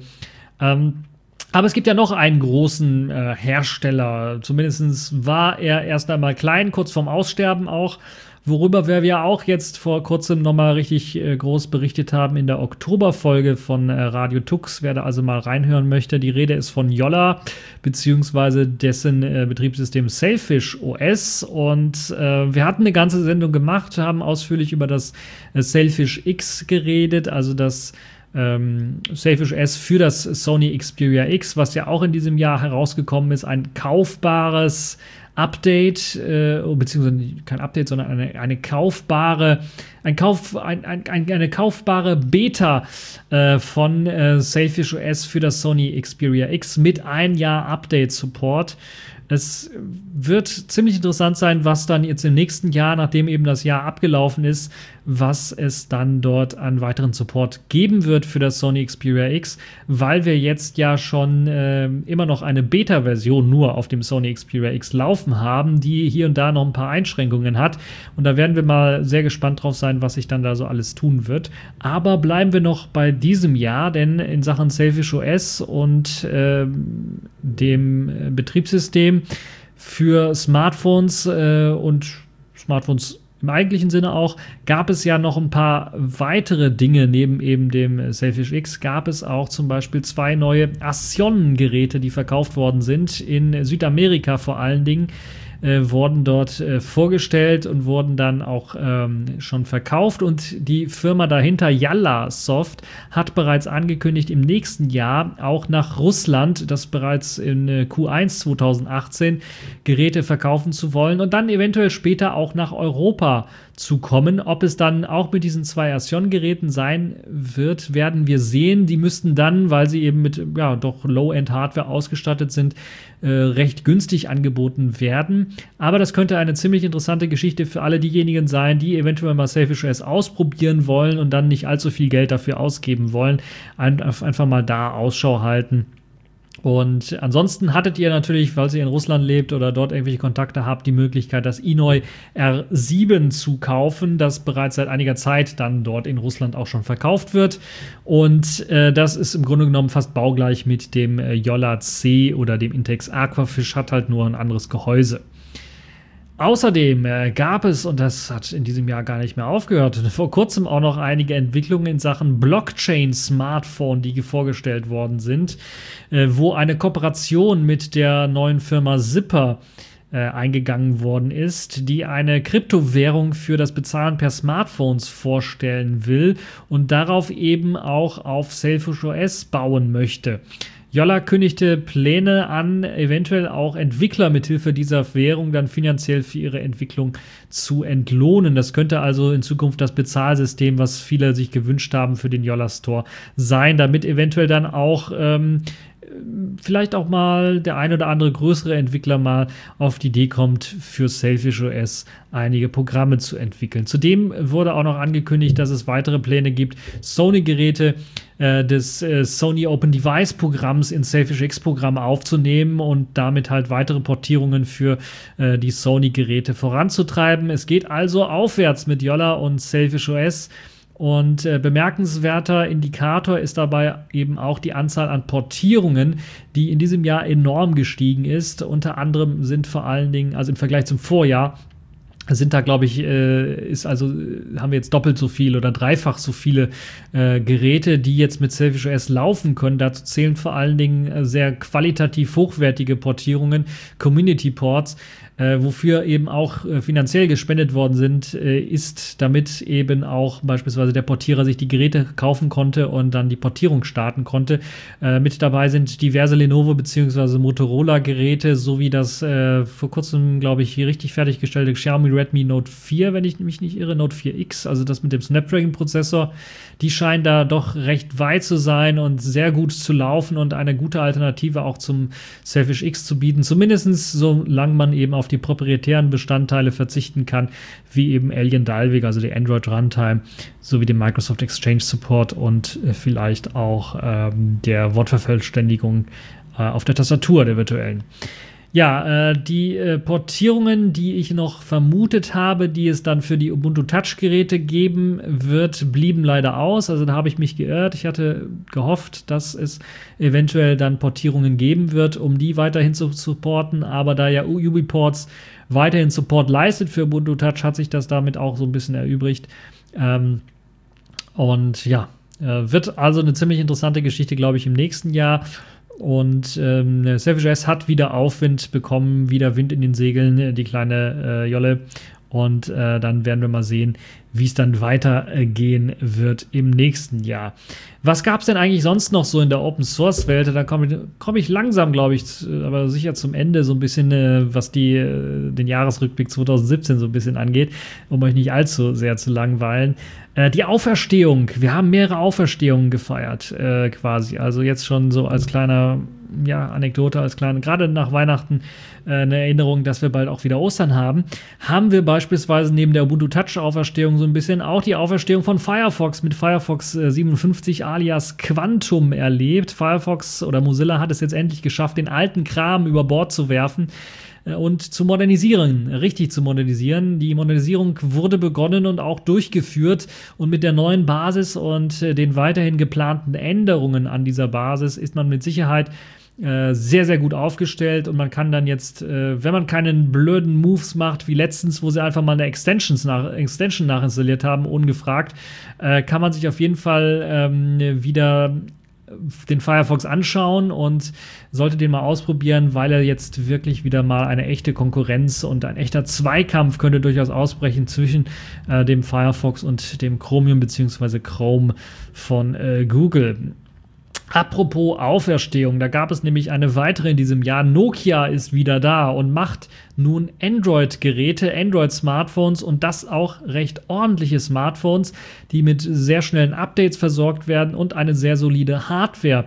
Aber es gibt ja noch einen großen Hersteller, zumindest war er erst einmal klein, kurz vorm Aussterben auch, worüber wir ja auch jetzt vor kurzem nochmal richtig groß berichtet haben in der Oktoberfolge von Radio Tux. Wer da also mal reinhören möchte, die Rede ist von Yolla, beziehungsweise dessen Betriebssystem Sailfish OS. Und wir hatten eine ganze Sendung gemacht, haben ausführlich über das Sailfish X geredet, also das Sailfish S für das Sony Xperia X, was ja auch in diesem Jahr herausgekommen ist, ein kaufbares Update, beziehungsweise kein Update, sondern eine kaufbare Beta von Sailfish OS für das Sony Xperia X mit 1 Jahr Update-Support. Es wird ziemlich interessant sein, was dann jetzt im nächsten Jahr, nachdem eben das Jahr abgelaufen ist, was es dann dort an weiteren Support geben wird für das Sony Xperia X, weil wir jetzt ja schon immer noch eine Beta-Version nur auf dem Sony Xperia X laufen haben, die hier und da noch ein paar Einschränkungen hat. Und da werden wir mal sehr gespannt drauf sein, was sich dann da so alles tun wird. Aber bleiben wir noch bei diesem Jahr, denn in Sachen Sailfish OS und dem Betriebssystem für Smartphones und Smartphones im eigentlichen Sinne auch, gab es ja noch ein paar weitere Dinge. Neben eben dem Sailfish X gab es auch zum Beispiel 2 neue Ascion-Geräte, die verkauft worden sind, in Südamerika vor allen Dingen. Wurden dort vorgestellt und wurden dann auch schon verkauft. Und die Firma dahinter, Yallasoft, hat bereits angekündigt, im nächsten Jahr auch nach Russland, das bereits in Q1 2018, Geräte verkaufen zu wollen und dann eventuell später auch nach Europa zu kommen. Ob es dann auch mit diesen 2 Ascion-Geräten sein wird, werden wir sehen. Die müssten dann, weil sie eben mit doch Low-End-Hardware ausgestattet sind, recht günstig angeboten werden. Aber das könnte eine ziemlich interessante Geschichte für alle diejenigen sein, die eventuell mal Sailfish OS ausprobieren wollen und dann nicht allzu viel Geld dafür ausgeben wollen. Einfach mal da Ausschau halten. Und ansonsten hattet ihr natürlich, falls ihr in Russland lebt oder dort irgendwelche Kontakte habt, die Möglichkeit, das Inoi R7 zu kaufen, das bereits seit einiger Zeit dann dort in Russland auch schon verkauft wird. Und das ist im Grunde genommen fast baugleich mit dem Yolla C oder dem Intex Aquafish, hat halt nur ein anderes Gehäuse. Außerdem gab es, und das hat in diesem Jahr gar nicht mehr aufgehört, vor kurzem auch noch einige Entwicklungen in Sachen Blockchain-Smartphone, die vorgestellt worden sind, wo eine Kooperation mit der neuen Firma Zipper eingegangen worden ist, die eine Kryptowährung für das Bezahlen per Smartphones vorstellen will und darauf eben auch auf Sailfish OS bauen möchte. Yolla kündigte Pläne an, eventuell auch Entwickler mithilfe dieser Währung dann finanziell für ihre Entwicklung zu entlohnen. Das könnte also in Zukunft das Bezahlsystem, was viele sich gewünscht haben für den Yolla Store, sein, damit eventuell dann auch vielleicht auch mal der ein oder andere größere Entwickler mal auf die Idee kommt, für Sailfish OS einige Programme zu entwickeln. Zudem wurde auch noch angekündigt, dass es weitere Pläne gibt, Sony-Geräte des Sony Open Device Programms in Sailfish X-Programm aufzunehmen und damit halt weitere Portierungen für die Sony-Geräte voranzutreiben. Es geht also aufwärts mit Yolla und Sailfish OS. Und bemerkenswerter Indikator ist dabei eben auch die Anzahl an Portierungen, die in diesem Jahr enorm gestiegen ist. Unter anderem sind vor allen Dingen, also im Vergleich zum Vorjahr, sind da, glaube ich, haben wir jetzt doppelt so viel oder dreifach so viele Geräte, die jetzt mit Sailfish OS laufen können. Dazu zählen vor allen Dingen sehr qualitativ hochwertige Portierungen, Community Ports, wofür eben auch finanziell gespendet worden sind, ist, damit eben auch beispielsweise der Portierer sich die Geräte kaufen konnte und dann die Portierung starten konnte. Mit dabei sind diverse Lenovo bzw. Motorola-Geräte, sowie das vor kurzem, glaube ich, richtig fertiggestellte Xiaomi Redmi Note 4, wenn ich mich nicht irre, Note 4X, also das mit dem Snapdragon-Prozessor. Die scheinen da doch recht weit zu sein und sehr gut zu laufen und eine gute Alternative auch zum Sailfish X zu bieten, zumindest solange man eben auf die proprietären Bestandteile verzichten kann, wie eben Alien Dalvik, also die Android Runtime, sowie den Microsoft Exchange Support und vielleicht auch der Wortvervollständigung auf der Tastatur der virtuellen. Ja, die Portierungen, die ich noch vermutet habe, die es dann für die Ubuntu Touch-Geräte geben wird, blieben leider aus. Also da habe ich mich geirrt. Ich hatte gehofft, dass es eventuell dann Portierungen geben wird, um die weiterhin zu supporten. Aber da ja UbiPorts weiterhin Support leistet für Ubuntu Touch, hat sich das damit auch so ein bisschen erübrigt. Und ja, wird also eine ziemlich interessante Geschichte, glaube ich, im nächsten Jahr. Und Sailfish OS hat wieder Aufwind bekommen, wieder Wind in den Segeln, die kleine Jolle. Und dann werden wir mal sehen, wie es dann weitergehen wird im nächsten Jahr. Was gab es denn eigentlich sonst noch so in der Open-Source-Welt? Da komme ich langsam, glaube ich, aber sicher zum Ende so ein bisschen, was den Jahresrückblick 2017 so ein bisschen angeht, um euch nicht allzu sehr zu langweilen. Die Auferstehung. Wir haben mehrere Auferstehungen gefeiert, quasi. Also jetzt schon so als kleiner Anekdote, als kleine, gerade nach Weihnachten eine Erinnerung, dass wir bald auch wieder Ostern haben wir beispielsweise neben der Ubuntu Touch Auferstehung so ein bisschen auch die Auferstehung von Firefox mit Firefox 57 alias Quantum erlebt. Firefox oder Mozilla hat es jetzt endlich geschafft, den alten Kram über Bord zu werfen und zu modernisieren, richtig zu modernisieren. Die Modernisierung wurde begonnen und auch durchgeführt, und mit der neuen Basis und den weiterhin geplanten Änderungen an dieser Basis ist man mit Sicherheit sehr, sehr gut aufgestellt, und man kann dann jetzt, wenn man keinen blöden Moves macht, wie letztens, wo sie einfach mal eine Extension nachinstalliert haben, ungefragt, kann man sich auf jeden Fall wieder den Firefox anschauen und sollte den mal ausprobieren, weil er jetzt wirklich wieder mal eine echte Konkurrenz und ein echter Zweikampf könnte durchaus ausbrechen zwischen dem Firefox und dem Chromium bzw. Chrome von Google. Apropos Auferstehung, da gab es nämlich eine weitere in diesem Jahr. Nokia ist wieder da und macht nun Android-Geräte, Android-Smartphones, und das auch recht ordentliche Smartphones, die mit sehr schnellen Updates versorgt werden und eine sehr solide Hardware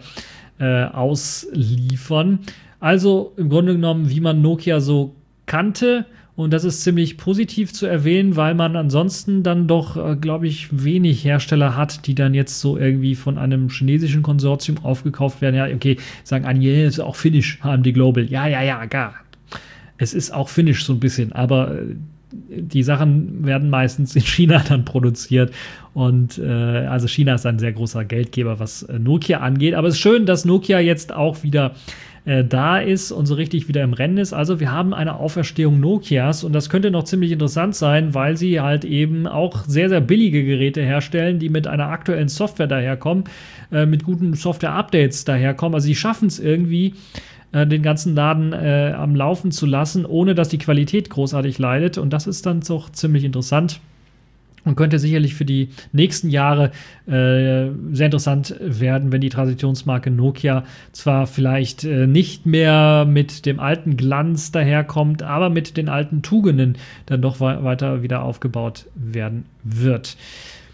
ausliefern. Also im Grunde genommen, wie man Nokia so kannte. Und das ist ziemlich positiv zu erwähnen, weil man ansonsten dann doch, glaube ich, wenig Hersteller hat, die dann jetzt so irgendwie von einem chinesischen Konsortium aufgekauft werden. Ja, okay, sagen einige, es ist auch Finnish, AMD Global. Ja, gar. Es ist auch Finnish so ein bisschen, aber die Sachen werden meistens in China dann produziert. Und also China ist ein sehr großer Geldgeber, was Nokia angeht. Aber es ist schön, dass Nokia jetzt auch wieder da ist und so richtig wieder im Rennen ist. Also wir haben eine Auferstehung Nokias, und das könnte noch ziemlich interessant sein, weil sie halt eben auch sehr, sehr billige Geräte herstellen, die mit einer aktuellen Software daherkommen, mit guten Software-Updates daherkommen. Also sie schaffen es irgendwie, den ganzen Laden am Laufen zu lassen, ohne dass die Qualität großartig leidet, und das ist dann doch ziemlich interessant. Und könnte sicherlich für die nächsten Jahre sehr interessant werden, wenn die Traditionsmarke Nokia zwar vielleicht nicht mehr mit dem alten Glanz daherkommt, aber mit den alten Tugenden dann doch weiter wieder aufgebaut werden wird.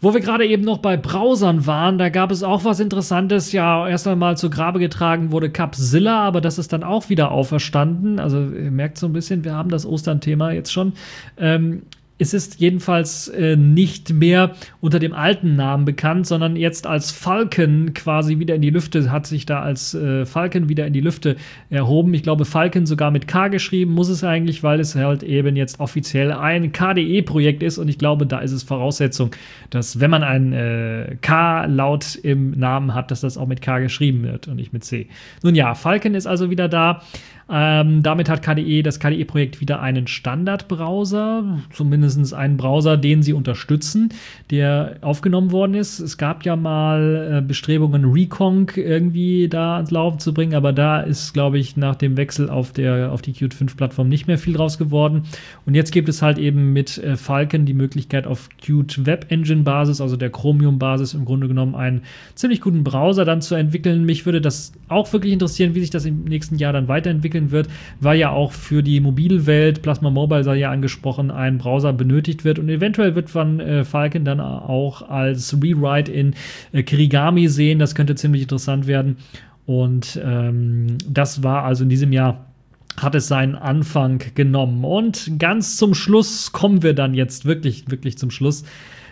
Wo wir gerade eben noch bei Browsern waren, da gab es auch was Interessantes. Ja, erst einmal zu Grabe getragen wurde Capzilla, aber das ist dann auch wieder auferstanden. Also ihr merkt so ein bisschen, wir haben das Ostern-Thema jetzt schon. Es ist jedenfalls nicht mehr unter dem alten Namen bekannt, sondern jetzt als Falcon quasi wieder in die Lüfte, hat sich da als Falcon wieder in die Lüfte erhoben. Ich glaube, Falcon sogar mit K geschrieben, muss es eigentlich, weil es halt eben jetzt offiziell ein KDE-Projekt ist und ich glaube, da ist es Voraussetzung, dass wenn man ein K-Laut im Namen hat, dass das auch mit K geschrieben wird und nicht mit C. Nun ja, Falcon ist also wieder da. Damit hat das KDE-Projekt wieder einen Standardbrowser, zumindest einen Browser, den sie unterstützen, der aufgenommen worden ist. Es gab ja mal Bestrebungen, Reconq irgendwie da ans Laufen zu bringen, aber da ist, glaube ich, nach dem Wechsel auf die Qt 5-Plattform nicht mehr viel draus geworden. Und jetzt gibt es halt eben mit Falcon die Möglichkeit, auf Qt Web Engine-Basis, also der Chromium-Basis, im Grunde genommen einen ziemlich guten Browser dann zu entwickeln. Mich würde das auch wirklich interessieren, wie sich das im nächsten Jahr dann weiterentwickelt wird, weil ja auch für die Mobilwelt, Plasma Mobile sei ja angesprochen, ein Browser benötigt wird und eventuell wird von Falcon dann auch als Rewrite in Kirigami sehen, das könnte ziemlich interessant werden und das war also in diesem Jahr, hat es seinen Anfang genommen und ganz zum Schluss kommen wir dann jetzt wirklich zum Schluss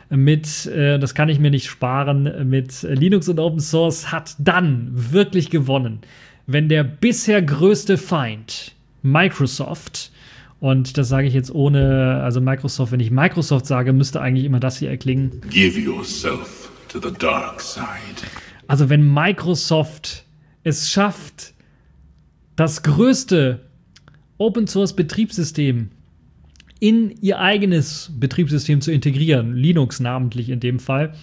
das kann ich mir nicht sparen, mit Linux und Open Source hat dann wirklich gewonnen, wenn der bisher größte Feind, Microsoft, und das sage ich jetzt also Microsoft, wenn ich Microsoft sage, müsste eigentlich immer das hier erklingen. Give yourself to the dark side. Also wenn Microsoft es schafft, das größte Open-Source-Betriebssystem in ihr eigenes Betriebssystem zu integrieren, Linux namentlich in dem Fall,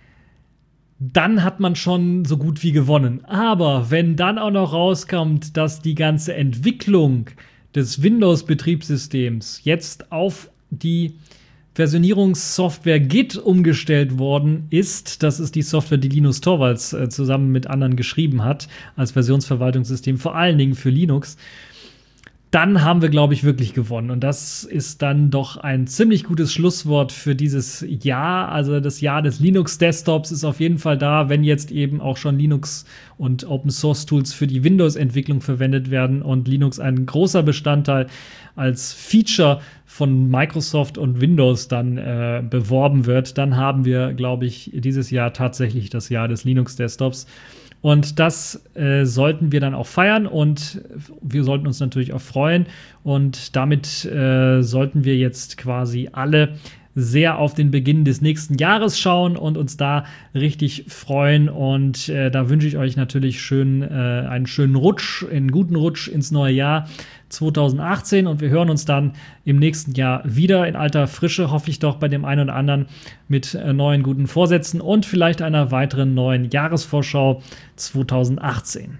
dann hat man schon so gut wie gewonnen. Aber wenn dann auch noch rauskommt, dass die ganze Entwicklung des Windows-Betriebssystems jetzt auf die Versionierungssoftware Git umgestellt worden ist, das ist die Software, die Linus Torvalds zusammen mit anderen geschrieben hat, als Versionsverwaltungssystem, vor allen Dingen für Linux, dann haben wir, glaube ich, wirklich gewonnen. Und das ist dann doch ein ziemlich gutes Schlusswort für dieses Jahr. Also das Jahr des Linux-Desktops ist auf jeden Fall da, wenn jetzt eben auch schon Linux und Open-Source-Tools für die Windows-Entwicklung verwendet werden und Linux ein großer Bestandteil als Feature von Microsoft und Windows dann beworben wird. Dann haben wir, glaube ich, dieses Jahr tatsächlich das Jahr des Linux-Desktops. Und das sollten wir dann auch feiern und wir sollten uns natürlich auch freuen. Und damit sollten wir jetzt quasi alle sehr auf den Beginn des nächsten Jahres schauen und uns da richtig freuen. Und da wünsche ich euch natürlich einen schönen einen guten Rutsch ins neue Jahr 2018 und wir hören uns dann im nächsten Jahr wieder in alter Frische, hoffe ich doch, bei dem einen oder anderen mit neuen guten Vorsätzen und vielleicht einer weiteren neuen Jahresvorschau 2018.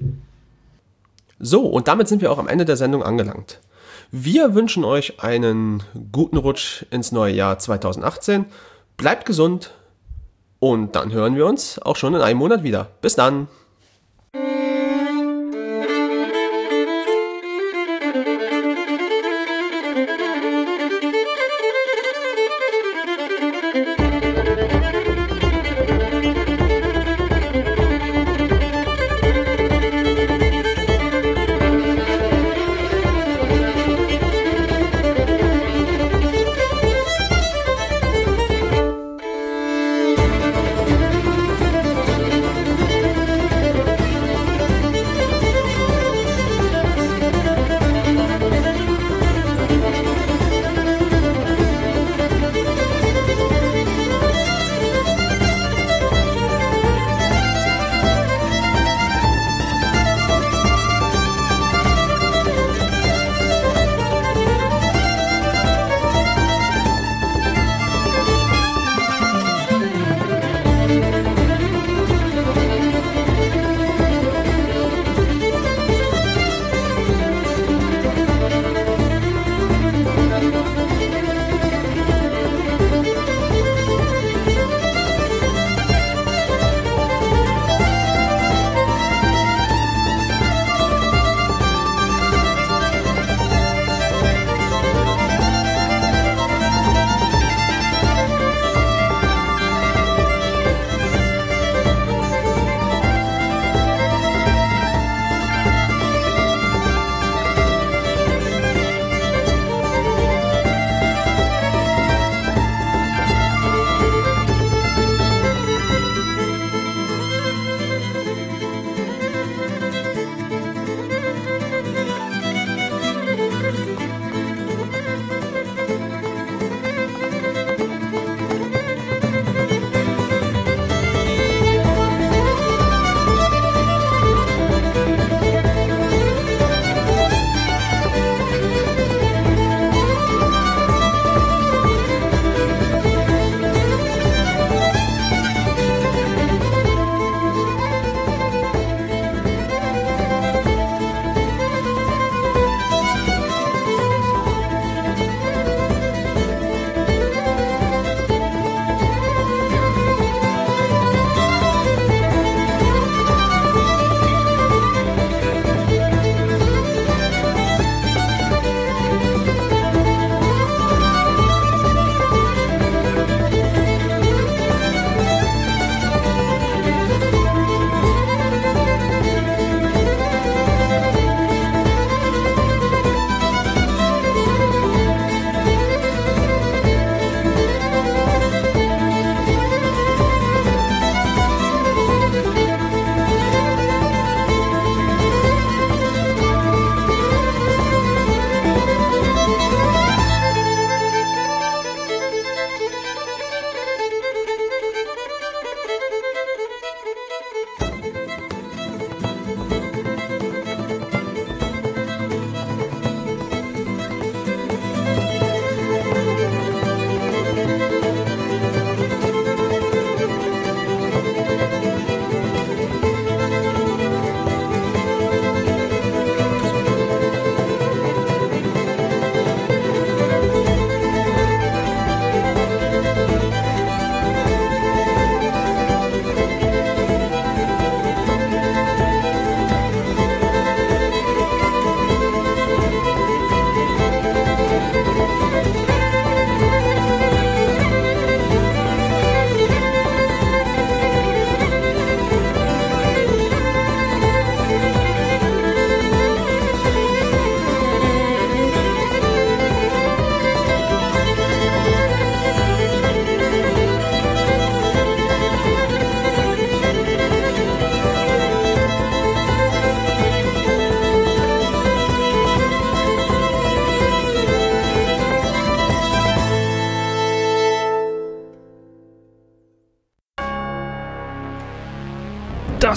So, und damit sind wir auch am Ende der Sendung angelangt. Wir wünschen euch einen guten Rutsch ins neue Jahr 2018. Bleibt gesund und dann hören wir uns auch schon in einem Monat wieder. Bis dann!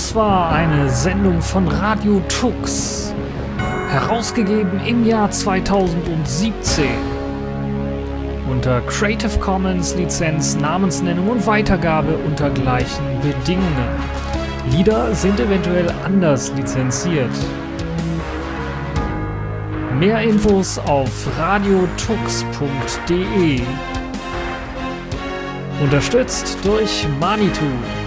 Das war eine Sendung von Radio Tux, herausgegeben im Jahr 2017. Unter Creative Commons Lizenz, Namensnennung und Weitergabe unter gleichen Bedingungen. Lieder sind eventuell anders lizenziert. Mehr Infos auf radiotux.de. Unterstützt durch Manitou.